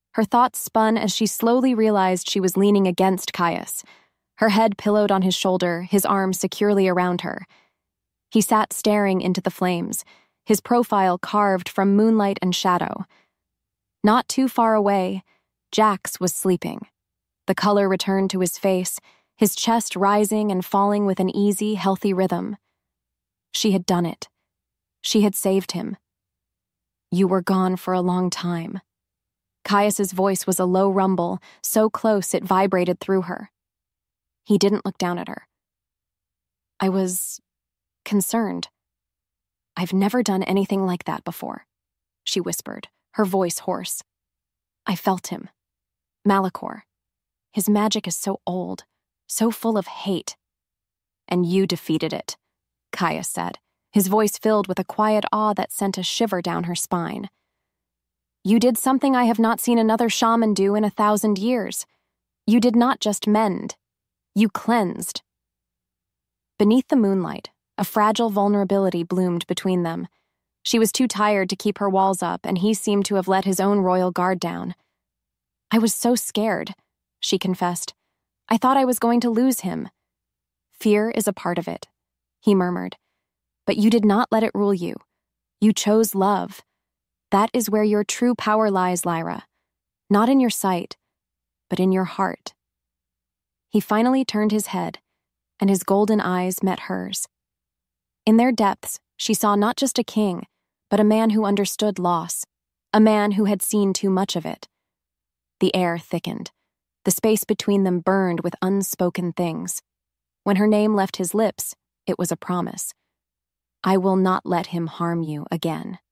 Her thoughts spun as she slowly realized she was leaning against Caius, her head pillowed on his shoulder, his arms securely around her. He sat staring into the flames, his profile carved from moonlight and shadow. Not too far away, Jax was sleeping. The color returned to his face, his chest rising and falling with an easy, healthy rhythm. She had done it. She had saved him. "You were gone for a long time." Caius's voice was a low rumble, so close it vibrated through her. He didn't look down at her. "I was concerned. I've never done anything like that before," she whispered, her voice hoarse. "I felt him. Malachor. His magic is so old, so full of hate." "And you defeated it," Caius said, his voice filled with a quiet awe that sent a shiver down her spine. "You did something I have not seen another shaman do in 1,000 years. You did not just mend. You cleansed." Beneath the moonlight, a fragile vulnerability bloomed between them. She was too tired to keep her walls up, and he seemed to have let his own royal guard down. "I was so scared," she confessed. "I thought I was going to lose him." "Fear is a part of it," he murmured. "But you did not let it rule you. You chose love. That is where your true power lies, Lyra. Not in your sight, but in your heart." He finally turned his head, and his golden eyes met hers. In their depths, she saw not just a king, but a man who understood loss, a man who had seen too much of it. The air thickened. The space between them burned with unspoken things. When her name left his lips, it was a promise. "I will not let him harm you again."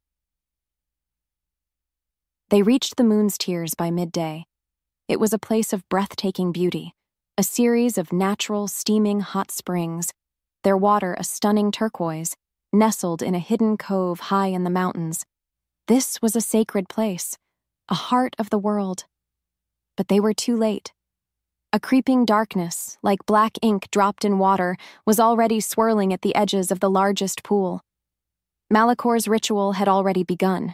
They reached the moon's tears by midday. It was a place of breathtaking beauty, a series of natural, steaming hot springs, their water a stunning turquoise, nestled in a hidden cove high in the mountains. This was a sacred place, a heart of the world. But they were too late. A creeping darkness, like black ink dropped in water, was already swirling at the edges of the largest pool. Malachor's ritual had already begun.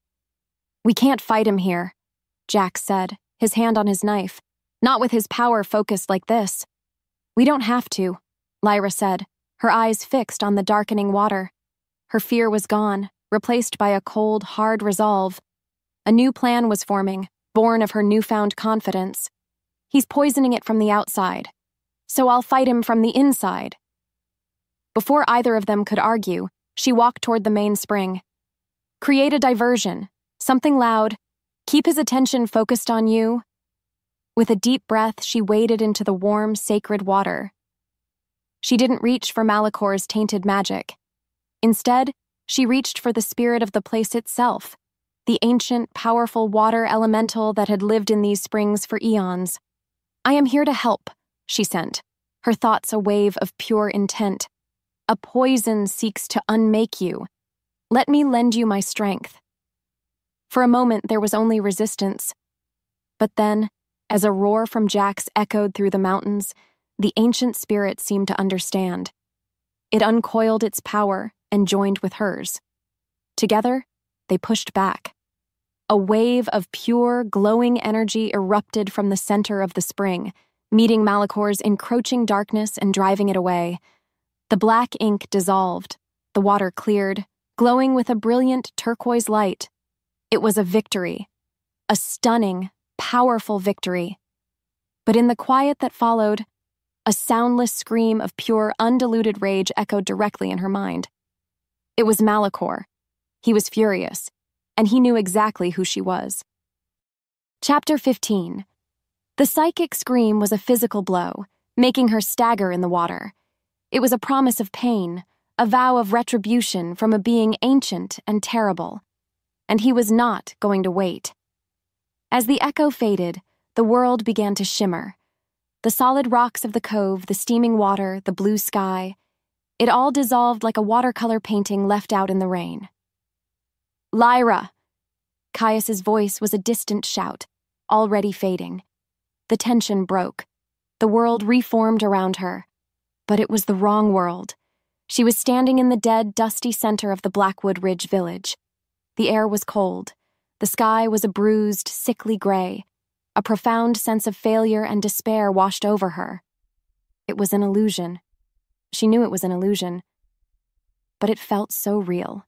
"We can't fight him here," Jax said, his hand on his knife. "Not with his power focused like this." "We don't have to," Lyra said, her eyes fixed on the darkening water. Her fear was gone, replaced by a cold, hard resolve. A new plan was forming, born of her newfound confidence. "He's poisoning it from the outside, so I'll fight him from the inside." Before either of them could argue, she walked toward the main spring. "Create a diversion, something loud. Keep his attention focused on you." With a deep breath, she waded into the warm, sacred water. She didn't reach for Malachor's tainted magic. Instead, she reached for the spirit of the place itself, the ancient, powerful water elemental that had lived in these springs for eons. "I am here to help," she sent, her thoughts a wave of pure intent. "A poison seeks to unmake you. Let me lend you my strength." For a moment, there was only resistance. But then, as a roar from Jax echoed through the mountains, the ancient spirit seemed to understand. It uncoiled its power and joined with hers. Together, they pushed back. A wave of pure, glowing energy erupted from the center of the spring, meeting Malachor's encroaching darkness and driving it away. The black ink dissolved, the water cleared, glowing with a brilliant turquoise light. It was a victory, a stunning, powerful victory. But in the quiet that followed, a soundless scream of pure, undiluted rage echoed directly in her mind. It was Malachor. He was furious, and he knew exactly who she was. Chapter 15. The psychic scream was a physical blow, making her stagger in the water. It was a promise of pain, a vow of retribution from a being ancient and terrible. And he was not going to wait. As the echo faded, the world began to shimmer. The solid rocks of the cove, the steaming water, the blue sky, it all dissolved like a watercolor painting left out in the rain. "Lyra!" Caius's voice was a distant shout, already fading. The tension broke. The world reformed around her. But it was the wrong world. She was standing in the dead, dusty center of the Blackwood Ridge village. The air was cold. The sky was a bruised, sickly gray. A profound sense of failure and despair washed over her. It was an illusion. She knew it was an illusion. But it felt so real.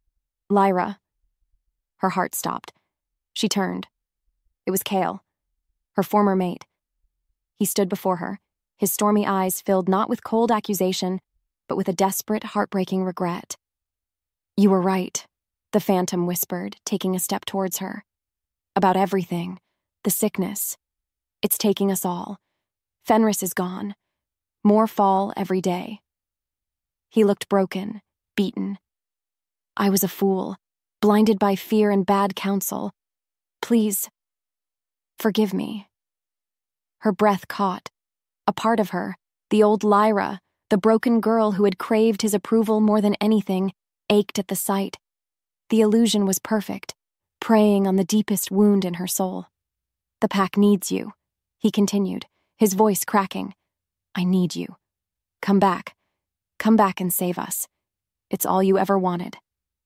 Lyra. Her heart stopped. She turned. It was Cale, her former mate. He stood before her, his stormy eyes filled not with cold accusation, but with a desperate, heartbreaking regret. "You were right," the Phantom whispered, taking a step towards her. "About everything. The sickness. It's taking us all. Fenris is gone. More fall every day." He looked broken, beaten. "I was a fool, blinded by fear and bad counsel. Please, forgive me." Her breath caught. A part of her, the old Lyra, the broken girl who had craved his approval more than anything, ached at the sight. The illusion was perfect, preying on the deepest wound in her soul. "The pack needs you," he continued, his voice cracking. "I need you. Come back. Come back and save us. It's all you ever wanted."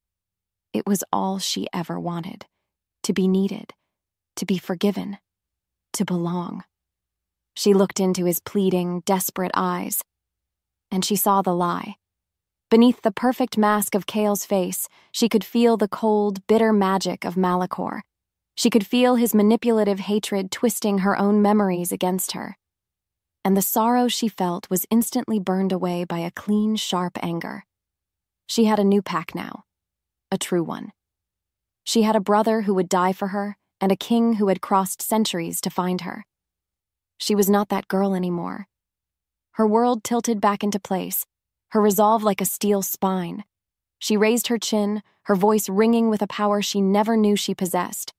It was all she ever wanted. To be needed. To be forgiven. To belong. She looked into his pleading, desperate eyes, and she saw the lie. Beneath the perfect mask of Cale's face, she could feel the cold, bitter magic of Malachor. She could feel his manipulative hatred twisting her own memories against her. And the sorrow she felt was instantly burned away by a clean, sharp anger. She had a new pack now. A true one. She had a brother who would die for her, and a king who had crossed centuries to find her. She was not that girl anymore. Her world tilted back into place, her resolve like a steel spine. She raised her chin, her voice ringing with a power she never knew she possessed.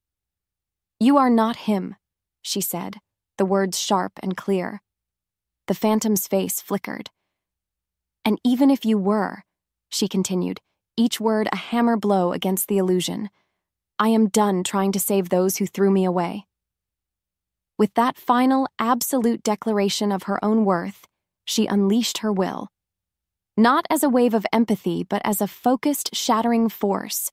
"You are not him," she said, the words sharp and clear. The Phantom's face flickered. "And even if you were," she continued, each word a hammer blow against the illusion, "I am done trying to save those who threw me away." With that final, absolute declaration of her own worth, she unleashed her will. Not as a wave of empathy, but as a focused, shattering force.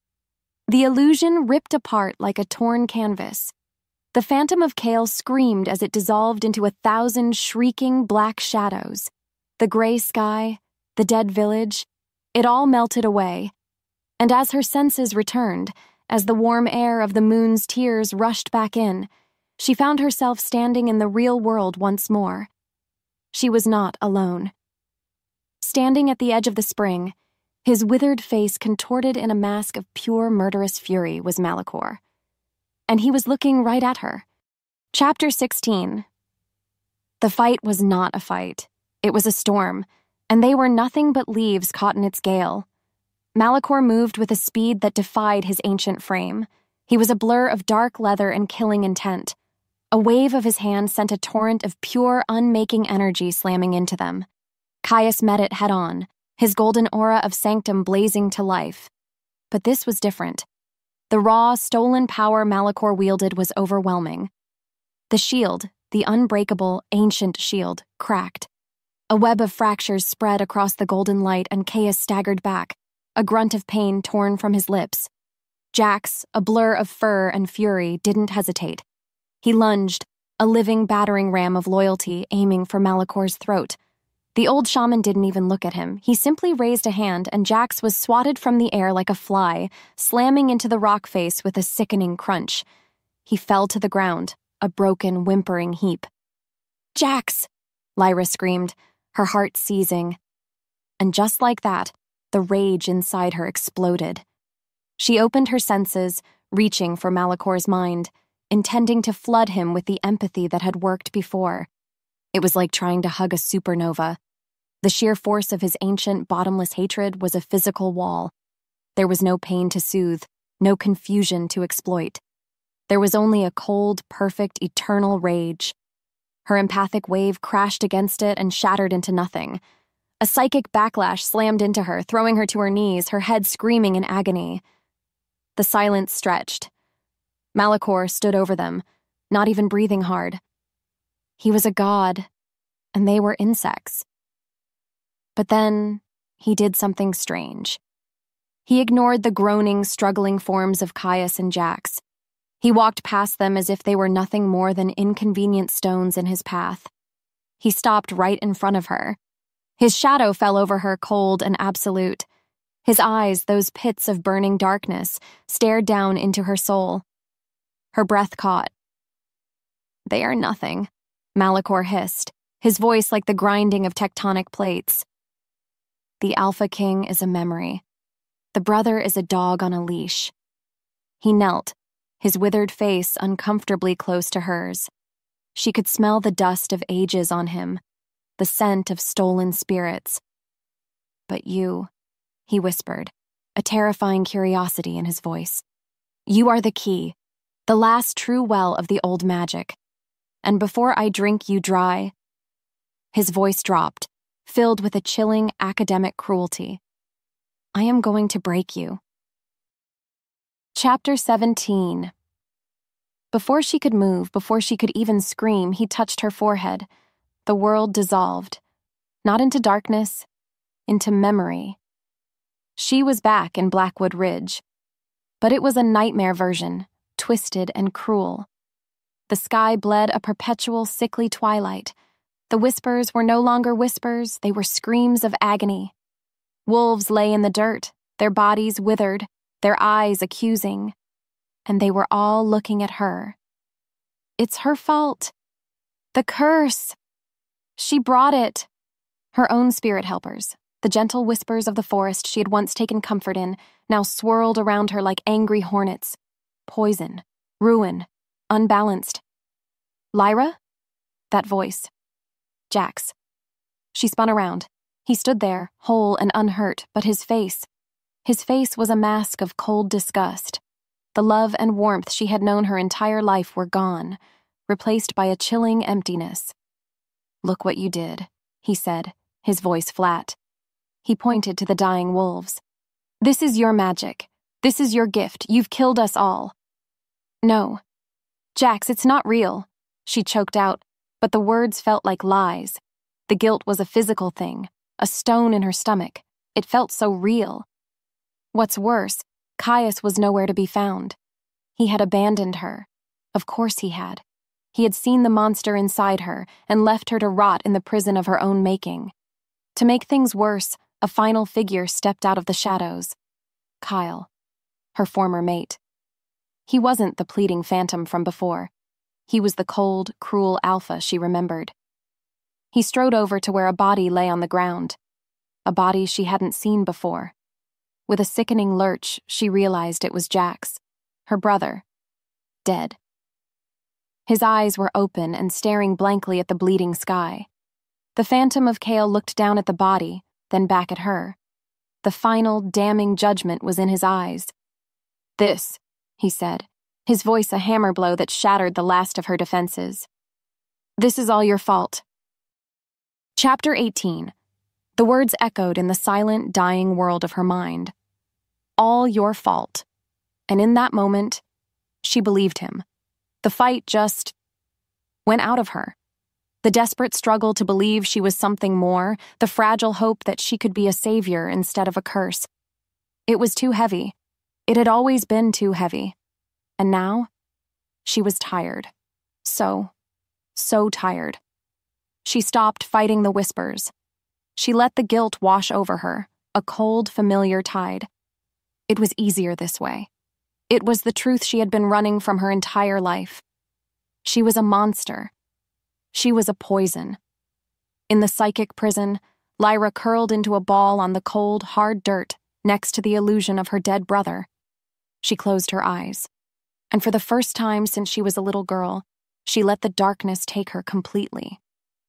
The illusion ripped apart like a torn canvas. The Phantom of Cale screamed as it dissolved into 1,000 shrieking black shadows. The gray sky, the dead village, it all melted away. And as her senses returned, as the warm air of the moon's tears rushed back in, she found herself standing in the real world once more. She was not alone. Standing at the edge of the spring, his withered face contorted in a mask of pure murderous fury, was Malachor. And he was looking right at her. Chapter 16. The fight was not a fight. It was a storm, and they were nothing but leaves caught in its gale. Malachor moved with a speed that defied his ancient frame. He was a blur of dark leather and killing intent. A wave of his hand sent a torrent of pure, unmaking energy slamming into them. Caius met it head-on, his golden aura of sanctum blazing to life. But this was different. The raw, stolen power Malachor wielded was overwhelming. The shield, the unbreakable, ancient shield, cracked. A web of fractures spread across the golden light, and Caius staggered back, a grunt of pain torn from his lips. Jax, a blur of fur and fury, didn't hesitate. He lunged, a living battering ram of loyalty aiming for Malachor's throat. The old shaman didn't even look at him. He simply raised a hand, and Jax was swatted from the air like a fly, slamming into the rock face with a sickening crunch. He fell to the ground, a broken, whimpering heap. "Jax!" Lyra screamed, her heart seizing. And just like that, the rage inside her exploded. She opened her senses, reaching for Malachor's mind, intending to flood him with the empathy that had worked before. It was like trying to hug a supernova. The sheer force of his ancient, bottomless hatred was a physical wall. There was no pain to soothe, no confusion to exploit. There was only a cold, perfect, eternal rage. Her empathic wave crashed against it and shattered into nothing. A psychic backlash slammed into her, throwing her to her knees, her head screaming in agony. The silence stretched. Malachor stood over them, not even breathing hard. He was a god, and they were insects. But then, he did something strange. He ignored the groaning, struggling forms of Caius and Jax. He walked past them as if they were nothing more than inconvenient stones in his path. He stopped right in front of her. His shadow fell over her, cold and absolute. His eyes, those pits of burning darkness, stared down into her soul. Her breath caught. "They are nothing," Malachor hissed, his voice like the grinding of tectonic plates. "The Alpha King is a memory. The brother is a dog on a leash." He knelt, his withered face uncomfortably close to hers. She could smell the dust of ages on him, the scent of stolen spirits. "But you," he whispered, a terrifying curiosity in his voice. "You are the key, the last true well of the old magic. And before I drink you dry—" His voice dropped, filled with a chilling academic cruelty. "I am going to break you." Chapter 17. Before she could move, before she could even scream, he touched her forehead. The world dissolved, not into darkness, into memory. She was back in Blackwood Ridge, but it was a nightmare version, twisted and cruel. The sky bled a perpetual sickly twilight. The whispers were no longer whispers, they were screams of agony. Wolves lay in the dirt, their bodies withered, their eyes accusing, and they were all looking at her. It's her fault. The curse. She brought it. Her own spirit helpers, the gentle whispers of the forest she had once taken comfort in, now swirled around her like angry hornets. Poison, ruin, unbalanced. "Lyra?" That voice. Jax. She spun around. He stood there, whole and unhurt, but his face was a mask of cold disgust. The love and warmth she had known her entire life were gone, replaced by a chilling emptiness. "Look what you did," he said, his voice flat. He pointed to the dying wolves. "This is your magic. This is your gift. You've killed us all." "No. Jax, it's not real," she choked out, but the words felt like lies. The guilt was a physical thing, a stone in her stomach. It felt so real. What's worse, Caius was nowhere to be found. He had abandoned her. Of course he had. He had seen the monster inside her and left her to rot in the prison of her own making. To make things worse, a final figure stepped out of the shadows. Kyle, her former mate. He wasn't the pleading phantom from before. He was the cold, cruel alpha she remembered. He strode over to where a body lay on the ground. A body she hadn't seen before. With a sickening lurch, she realized it was Jax, her brother, dead. His eyes were open and staring blankly at the bleeding sky. The phantom of Kale looked down at the body, then back at her. The final, damning judgment was in his eyes. "This," he said, his voice a hammer blow that shattered the last of her defenses. "This is all your fault." Chapter 18. The words echoed in the silent, dying world of her mind. All your fault. And in that moment, she believed him. The fight just went out of her. The desperate struggle to believe she was something more, the fragile hope that she could be a savior instead of a curse. It was too heavy. It had always been too heavy. And now, she was tired. So tired. She stopped fighting the whispers. She let the guilt wash over her, a cold, familiar tide. It was easier this way. It was the truth she had been running from her entire life. She was a monster. She was a poison. In the psychic prison, Lyra curled into a ball on the cold, hard dirt next to the illusion of her dead brother. She closed her eyes, and for the first time since she was a little girl, she let the darkness take her completely.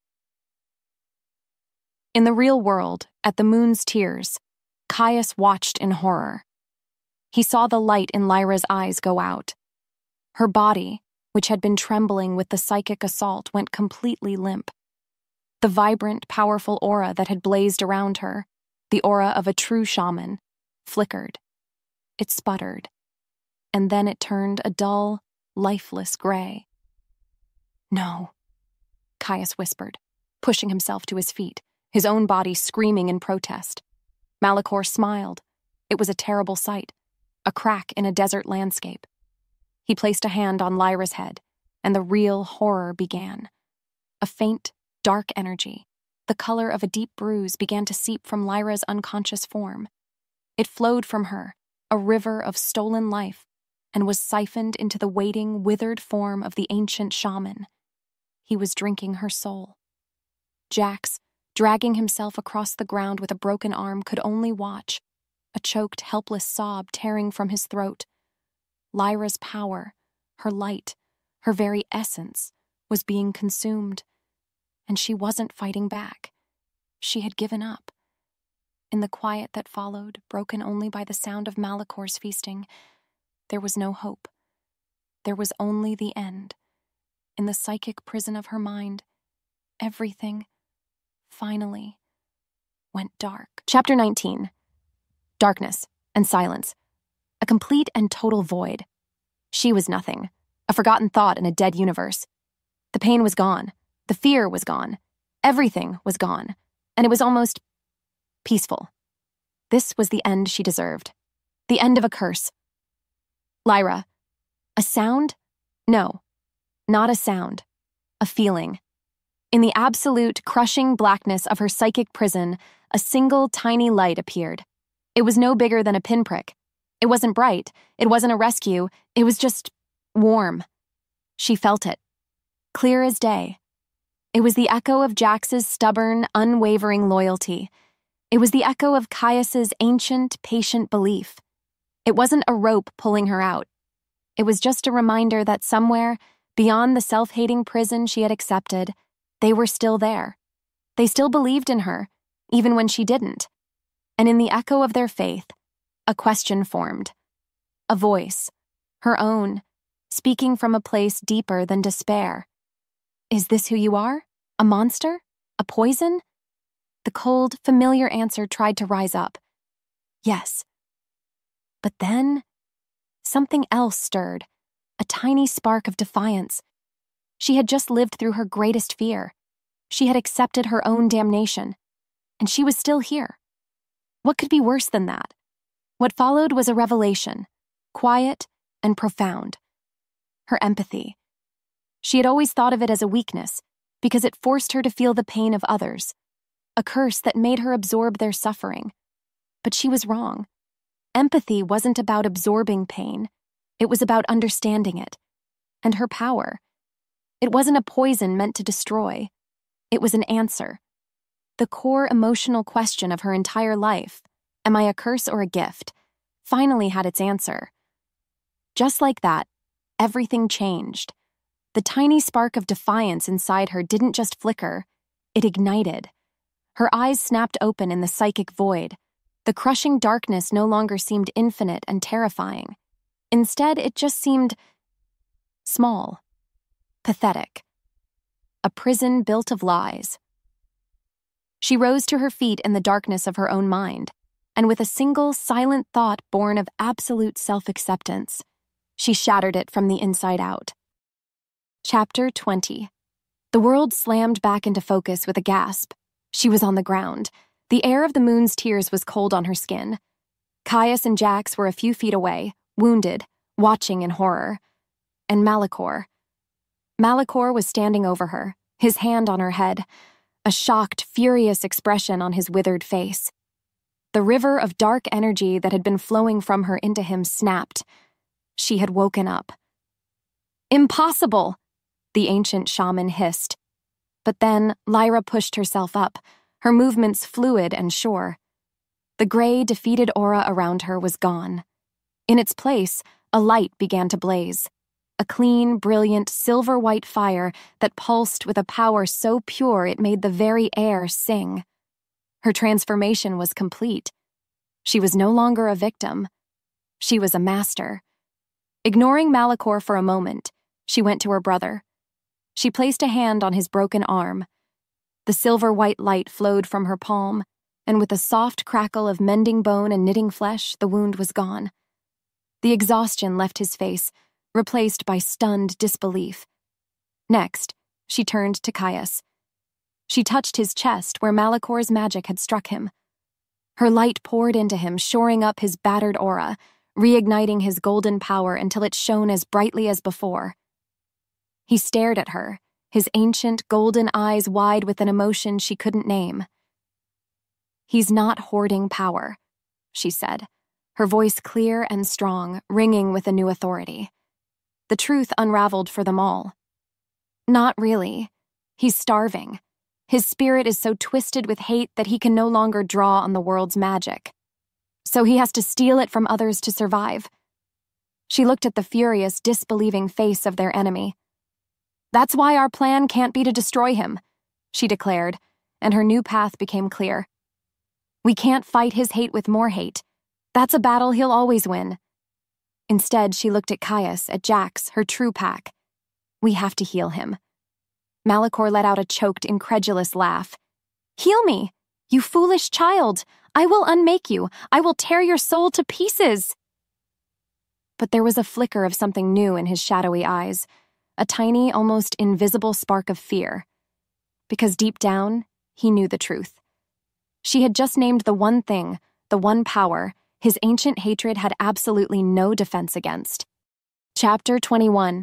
In the real world, at the moon's tears, Caius watched in horror. He saw the light in Lyra's eyes go out. Her body, which had been trembling with the psychic assault, went completely limp. The vibrant, powerful aura that had blazed around her, the aura of a true shaman, flickered. It sputtered. And then it turned a dull, lifeless gray. "No," Caius whispered, pushing himself to his feet, his own body screaming in protest. Malachor smiled, It was a terrible sight, a crack in a desert landscape. He placed a hand on Lyra's head, and the real horror began. A faint, dark energy, the color of a deep bruise, began to seep from Lyra's unconscious form. It flowed from her, a river of stolen life, and was siphoned into the waiting, withered form of the ancient shaman. He was drinking her soul. Jax, dragging himself across the ground with a broken arm, could only watch, a choked, helpless sob tearing from his throat. Lyra's power, her light, her very essence, was being consumed, and she wasn't fighting back. She had given up. In the quiet that followed, broken only by the sound of Malicor's feasting, there was no hope. There was only the end. In the psychic prison of her mind, everything, finally, went dark. Chapter 19. Darkness and silence. A complete and total void. She was nothing, a forgotten thought in a dead universe. The pain was gone. The fear was gone. Everything was gone. And it was almost peaceful. This was the end she deserved. The end of a curse. Lyra. A sound? No, not a sound. A feeling. In the absolute, crushing blackness of her psychic prison, a single tiny light appeared. It was no bigger than a pinprick. It wasn't bright. It wasn't a rescue. It was just warm. She felt it. Clear as day. It was the echo of Jax's stubborn, unwavering loyalty. It was the echo of Caius's ancient, patient belief. It wasn't a rope pulling her out. It was just a reminder that somewhere, beyond the self-hating prison she had accepted, they were still there. They still believed in her, even when she didn't. And in the echo of their faith, a question formed. A voice, her own, speaking from a place deeper than despair. Is this who you are? A monster? A poison? The cold, familiar answer tried to rise up. Yes. But then, something else stirred, a tiny spark of defiance. She had just lived through her greatest fear. She had accepted her own damnation, and she was still here. What could be worse than that? What followed was a revelation, quiet and profound. Her empathy. She had always thought of it as a weakness, because it forced her to feel the pain of others, a curse that made her absorb their suffering. But she was wrong. Empathy wasn't about absorbing pain. It was about understanding it. And her power. It wasn't a poison meant to destroy. It was an answer. The core emotional question of her entire life, am I a curse or a gift, finally had its answer. Just like that, everything changed. The tiny spark of defiance inside her didn't just flicker, it ignited. Her eyes snapped open in the psychic void. The crushing darkness no longer seemed infinite and terrifying. Instead, it just seemed small, pathetic. A prison built of lies. She rose to her feet in the darkness of her own mind, and with a single, silent thought born of absolute self-acceptance, she shattered it from the inside out. Chapter 20. The world slammed back into focus with a gasp. She was on the ground. The air of the moon's tears was cold on her skin. Caius and Jax were a few feet away, wounded, watching in horror. And Malicor. Malicor was standing over her, his hand on her head, a shocked, furious expression on his withered face. The river of dark energy that had been flowing from her into him snapped. She had woken up. Impossible! The ancient shaman hissed. But then Lyra pushed herself up, her movements fluid and sure. The gray, defeated aura around her was gone. In its place, a light began to blaze. A clean, brilliant, silver-white fire that pulsed with a power so pure it made the very air sing. Her transformation was complete. She was no longer a victim. She was a master. Ignoring Malicor for a moment, she went to her brother. She placed a hand on his broken arm. The silver-white light flowed from her palm, and with a soft crackle of mending bone and knitting flesh, the wound was gone. The exhaustion left his face, replaced by stunned disbelief. Next, she turned to Caius. She touched his chest where Malicor's magic had struck him. Her light poured into him, shoring up his battered aura, reigniting his golden power until it shone as brightly as before. He stared at her, his ancient golden eyes wide with an emotion she couldn't name. "He's not hoarding power," she said, her voice clear and strong, ringing with a new authority. The truth unraveled for them all. "Not really. He's starving. His spirit is so twisted with hate that he can no longer draw on the world's magic. So he has to steal it from others to survive." She looked at the furious, disbelieving face of their enemy. "That's why our plan can't be to destroy him," she declared, and her new path became clear. "We can't fight his hate with more hate. That's a battle he'll always win." Instead, she looked at Caius, at Jax, her true pack. "We have to heal him." Malachor let out a choked, incredulous laugh. "Heal me! You foolish child! I will unmake you! I will tear your soul to pieces!" But there was a flicker of something new in his shadowy eyes, a tiny, almost invisible spark of fear. Because deep down, he knew the truth. She had just named the one thing, the one power, his ancient hatred had absolutely no defense against. Chapter 21.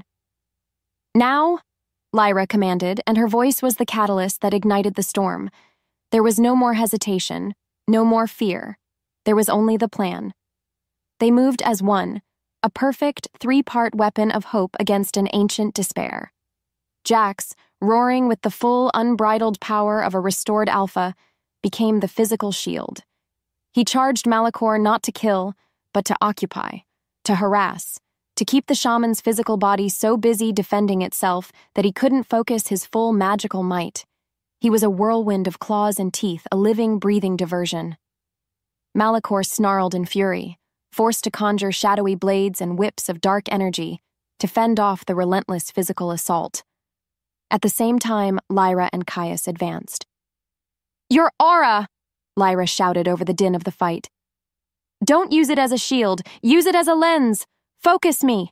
"Now," Lyra commanded, and her voice was the catalyst that ignited the storm. There was no more hesitation, no more fear. There was only the plan. They moved as one, a perfect three-part weapon of hope against an ancient despair. Jax, roaring with the full, unbridled power of a restored alpha, became the physical shield. He charged Malachor not to kill, but to occupy, to harass, to keep the shaman's physical body so busy defending itself that he couldn't focus his full magical might. He was a whirlwind of claws and teeth, a living, breathing diversion. Malachor snarled in fury, forced to conjure shadowy blades and whips of dark energy to fend off the relentless physical assault. At the same time, Lyra and Caius advanced. "Your aura!" Lyra shouted over the din of the fight. "Don't use it as a shield. Use it as a lens. Focus me."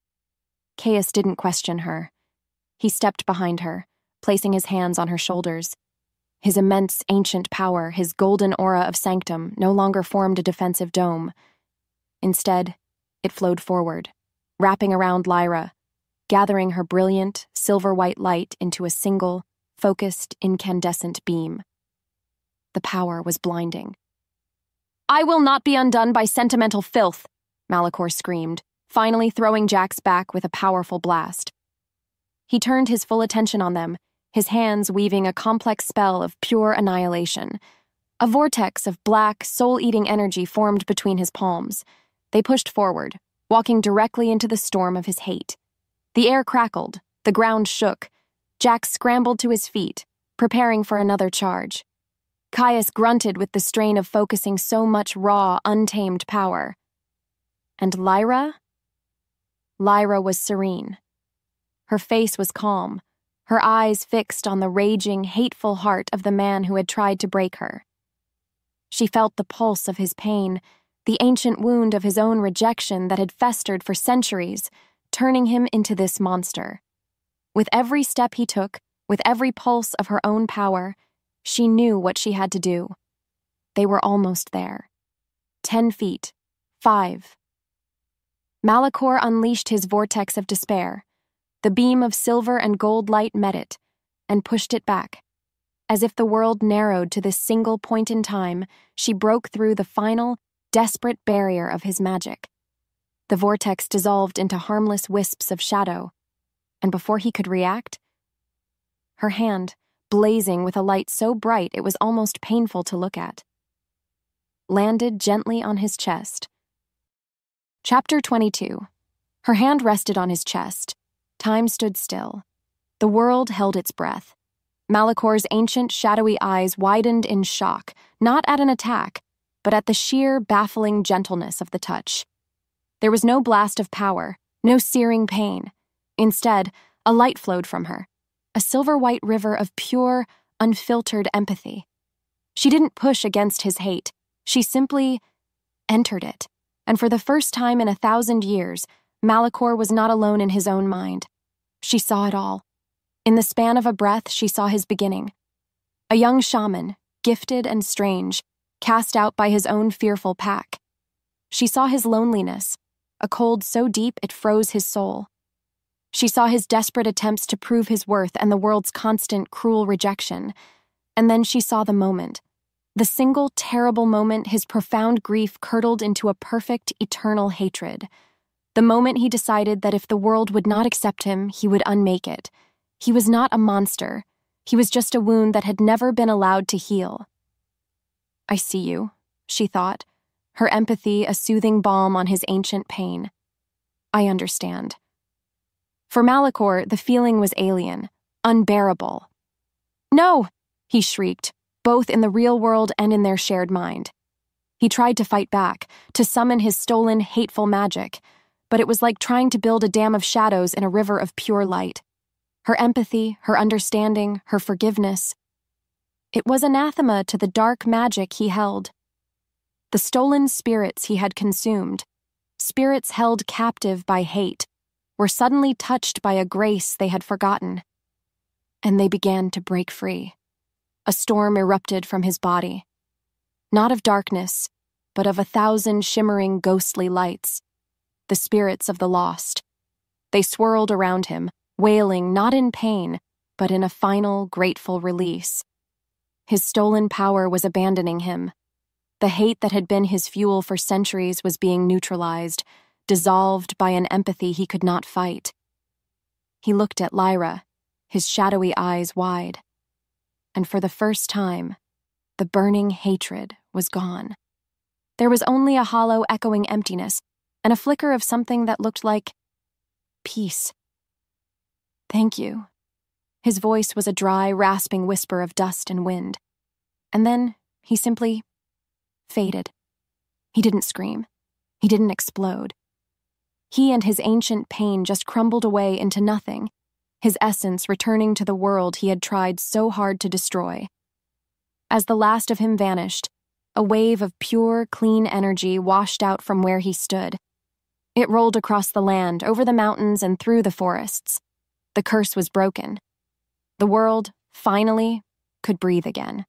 Caius didn't question her. He stepped behind her, placing his hands on her shoulders. His immense ancient power, his golden aura of sanctum, no longer formed a defensive dome. Instead, it flowed forward, wrapping around Lyra, gathering her brilliant, silver-white light into a single, focused, incandescent beam. The power was blinding. "I will not be undone by sentimental filth," Malachor screamed, finally throwing Jax back with a powerful blast. He turned his full attention on them, his hands weaving a complex spell of pure annihilation. A vortex of black, soul-eating energy formed between his palms. They pushed forward, walking directly into the storm of his hate. The air crackled, the ground shook. Jax scrambled to his feet, preparing for another charge. Caius grunted with the strain of focusing so much raw, untamed power. And Lyra? Lyra was serene. Her face was calm, her eyes fixed on the raging, hateful heart of the man who had tried to break her. She felt the pulse of his pain, the ancient wound of his own rejection that had festered for centuries, turning him into this monster. With every step he took, with every pulse of her own power, she knew what she had to do. They were almost there. 10 feet. 5. Malachor unleashed his vortex of despair. The beam of silver and gold light met it, and pushed it back. As if the world narrowed to this single point in time, she broke through the final, desperate barrier of his magic. The vortex dissolved into harmless wisps of shadow, and before he could react, her hand, blazing with a light so bright it was almost painful to look at, landed gently on his chest. Chapter 22. Her hand rested on his chest. Time stood still. The world held its breath. Malachor's ancient, shadowy eyes widened in shock, not at an attack, but at the sheer, baffling gentleness of the touch. There was no blast of power, no searing pain. Instead, a light flowed from her, a silver-white river of pure, unfiltered empathy. She didn't push against his hate. She simply entered it. And for the first time in 1,000 years, Malachor was not alone in his own mind. She saw it all. In the span of a breath, she saw his beginning. A young shaman, gifted and strange, cast out by his own fearful pack. She saw his loneliness, a cold so deep it froze his soul. She saw his desperate attempts to prove his worth and the world's constant, cruel rejection. And then she saw the moment. The single, terrible moment his profound grief curdled into a perfect, eternal hatred. The moment he decided that if the world would not accept him, he would unmake it. He was not a monster. He was just a wound that had never been allowed to heal. "I see you," she thought, her empathy a soothing balm on his ancient pain. "I understand." For Malachor, the feeling was alien, unbearable. "No!" he shrieked, both in the real world and in their shared mind. He tried to fight back, to summon his stolen, hateful magic, but it was like trying to build a dam of shadows in a river of pure light. Her empathy, her understanding, her forgiveness. It was anathema to the dark magic he held. The stolen spirits he had consumed, spirits held captive by hate, were suddenly touched by a grace they had forgotten. And they began to break free. A storm erupted from his body. Not of darkness, but of 1,000 shimmering ghostly lights. The spirits of the lost. They swirled around him, wailing not in pain, but in a final, grateful release. His stolen power was abandoning him. The hate that had been his fuel for centuries was being neutralized, dissolved by an empathy he could not fight. He looked at Lyra, his shadowy eyes wide. And for the first time, the burning hatred was gone. There was only a hollow, echoing emptiness, and a flicker of something that looked like peace. "Thank you." His voice was a dry, rasping whisper of dust and wind. And then he simply faded. He didn't scream. He didn't explode. He and his ancient pain just crumbled away into nothing, his essence returning to the world he had tried so hard to destroy. As the last of him vanished, a wave of pure, clean energy washed out from where he stood. It rolled across the land, over the mountains, and through the forests. The curse was broken. The world, finally, could breathe again.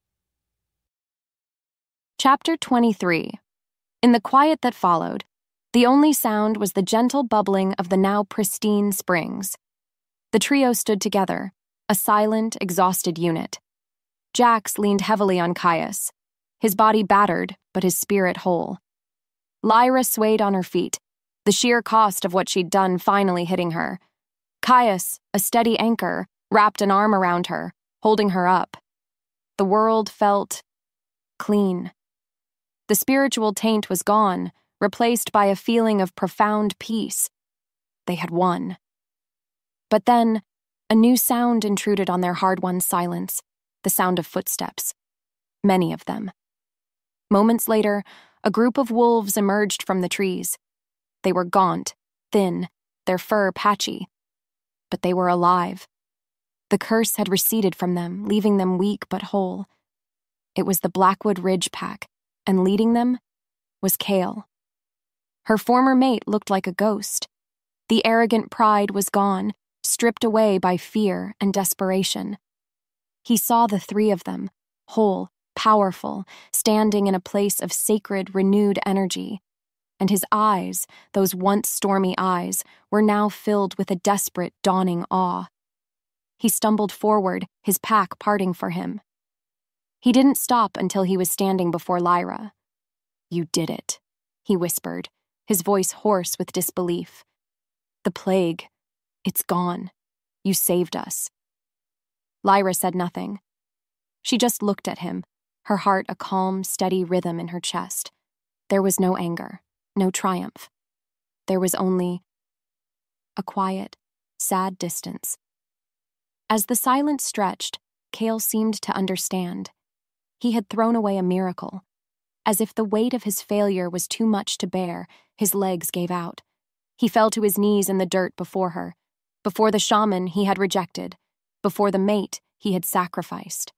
Chapter 23. In the quiet that followed, the only sound was the gentle bubbling of the now pristine springs. The trio stood together, a silent, exhausted unit. Jax leaned heavily on Caius, his body battered, but his spirit whole. Lyra swayed on her feet, the sheer cost of what she'd done finally hitting her. Caius, a steady anchor, wrapped an arm around her, holding her up. The world felt clean. The spiritual taint was gone, replaced by a feeling of profound peace. They had won. But then, a new sound intruded on their hard-won silence, the sound of footsteps. Many of them. Moments later, a group of wolves emerged from the trees. They were gaunt, thin, their fur patchy. But they were alive. The curse had receded from them, leaving them weak but whole. It was the Blackwood Ridge pack, and leading them was Kale. Her former mate looked like a ghost. The arrogant pride was gone, stripped away by fear and desperation. He saw the three of them, whole, powerful, standing in a place of sacred, renewed energy. And his eyes, those once stormy eyes, were now filled with a desperate, dawning awe. He stumbled forward, his pack parting for him. He didn't stop until he was standing before Lyra. "You did it," he whispered, his voice hoarse with disbelief. "The plague, it's gone. You saved us." Lyra said nothing. She just looked at him, her heart a calm, steady rhythm in her chest. There was no anger, no triumph. There was only a quiet, sad distance. As the silence stretched, Kale seemed to understand. He had thrown away a miracle. As if the weight of his failure was too much to bear, his legs gave out. He fell to his knees in the dirt before her, before the shaman he had rejected, before the mate he had sacrificed.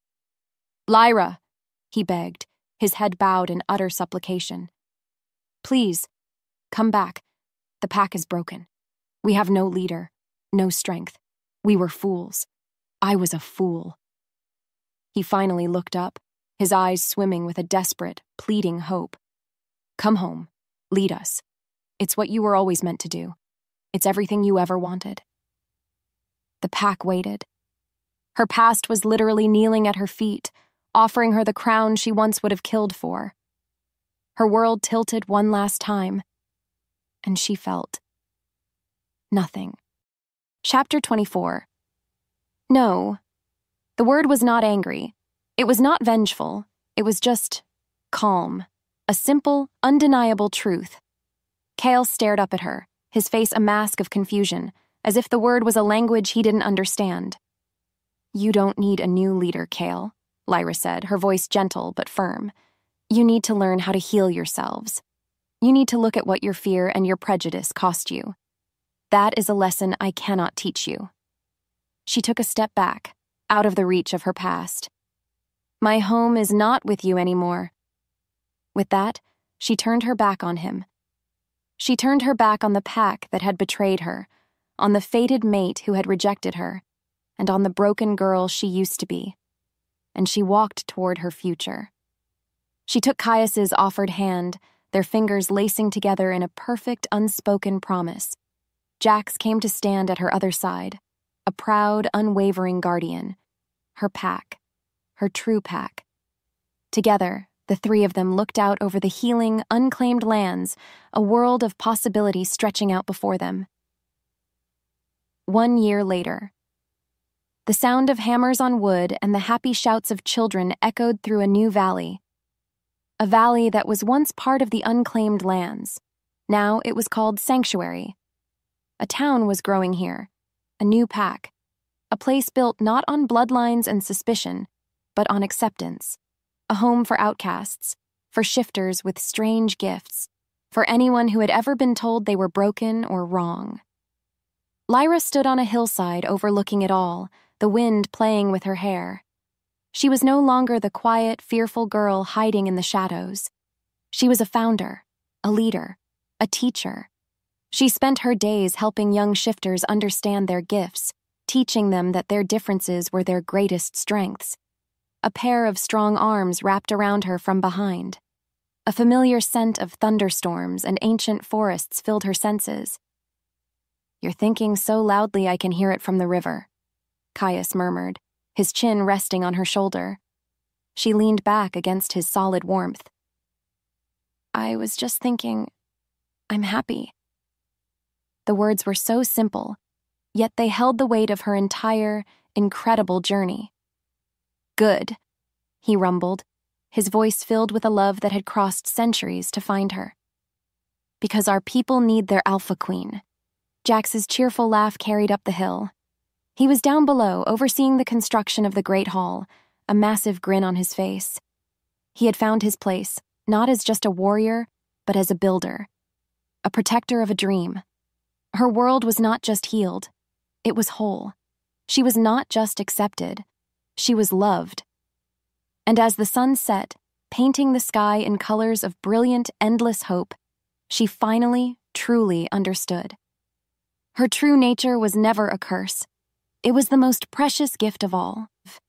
"Lyra," he begged, his head bowed in utter supplication. "Please, come back. The pack is broken. We have no leader, no strength. We were fools. I was a fool." He finally looked up, his eyes swimming with a desperate, pleading hope. "Come home. Lead us. It's what you were always meant to do. It's everything you ever wanted." The pack waited. Her past was literally kneeling at her feet, offering her the crown she once would have killed for. Her world tilted one last time, and she felt nothing. Chapter 24. No, the word was not angry. It was not vengeful. It was just calm. A simple, undeniable truth. Cale stared up at her, his face a mask of confusion, as if the word was a language he didn't understand. "You don't need a new leader, Cale," Lyra said, her voice gentle but firm. "You need to learn how to heal yourselves. You need to look at what your fear and your prejudice cost you. That is a lesson I cannot teach you." She took a step back, out of the reach of her past. "My home is not with you anymore." With that, she turned her back on him. She turned her back on the pack that had betrayed her, on the fated mate who had rejected her, and on the broken girl she used to be. And she walked toward her future. She took Caius's offered hand, their fingers lacing together in a perfect, unspoken promise. Jax came to stand at her other side, a proud, unwavering guardian. Her pack. Her true pack. Together, the three of them looked out over the healing, unclaimed lands, a world of possibility stretching out before them. 1 year later. The sound of hammers on wood and the happy shouts of children echoed through a new valley. A valley that was once part of the unclaimed lands. Now it was called Sanctuary. A town was growing here, a new pack, a place built not on bloodlines and suspicion, but on acceptance, a home for outcasts, for shifters with strange gifts, for anyone who had ever been told they were broken or wrong. Lyra stood on a hillside overlooking it all, the wind playing with her hair. She was no longer the quiet, fearful girl hiding in the shadows. She was a founder, a leader, a teacher. She spent her days helping young shifters understand their gifts, teaching them that their differences were their greatest strengths. A pair of strong arms wrapped around her from behind. A familiar scent of thunderstorms and ancient forests filled her senses. "You're thinking so loudly I can hear it from the river," Caius murmured, his chin resting on her shoulder. She leaned back against his solid warmth. "I was just thinking, I'm happy." The words were so simple, yet they held the weight of her entire, incredible journey. "Good," he rumbled, his voice filled with a love that had crossed centuries to find her. "Because our people need their alpha queen." Jax's cheerful laugh carried up the hill. He was down below, overseeing the construction of the Great Hall, a massive grin on his face. He had found his place, not as just a warrior, but as a builder, a protector of a dream. Her world was not just healed, it was whole. She was not just accepted, she was loved. And as the sun set, painting the sky in colors of brilliant, endless hope, she finally, truly understood. Her true nature was never a curse. It was the most precious gift of all.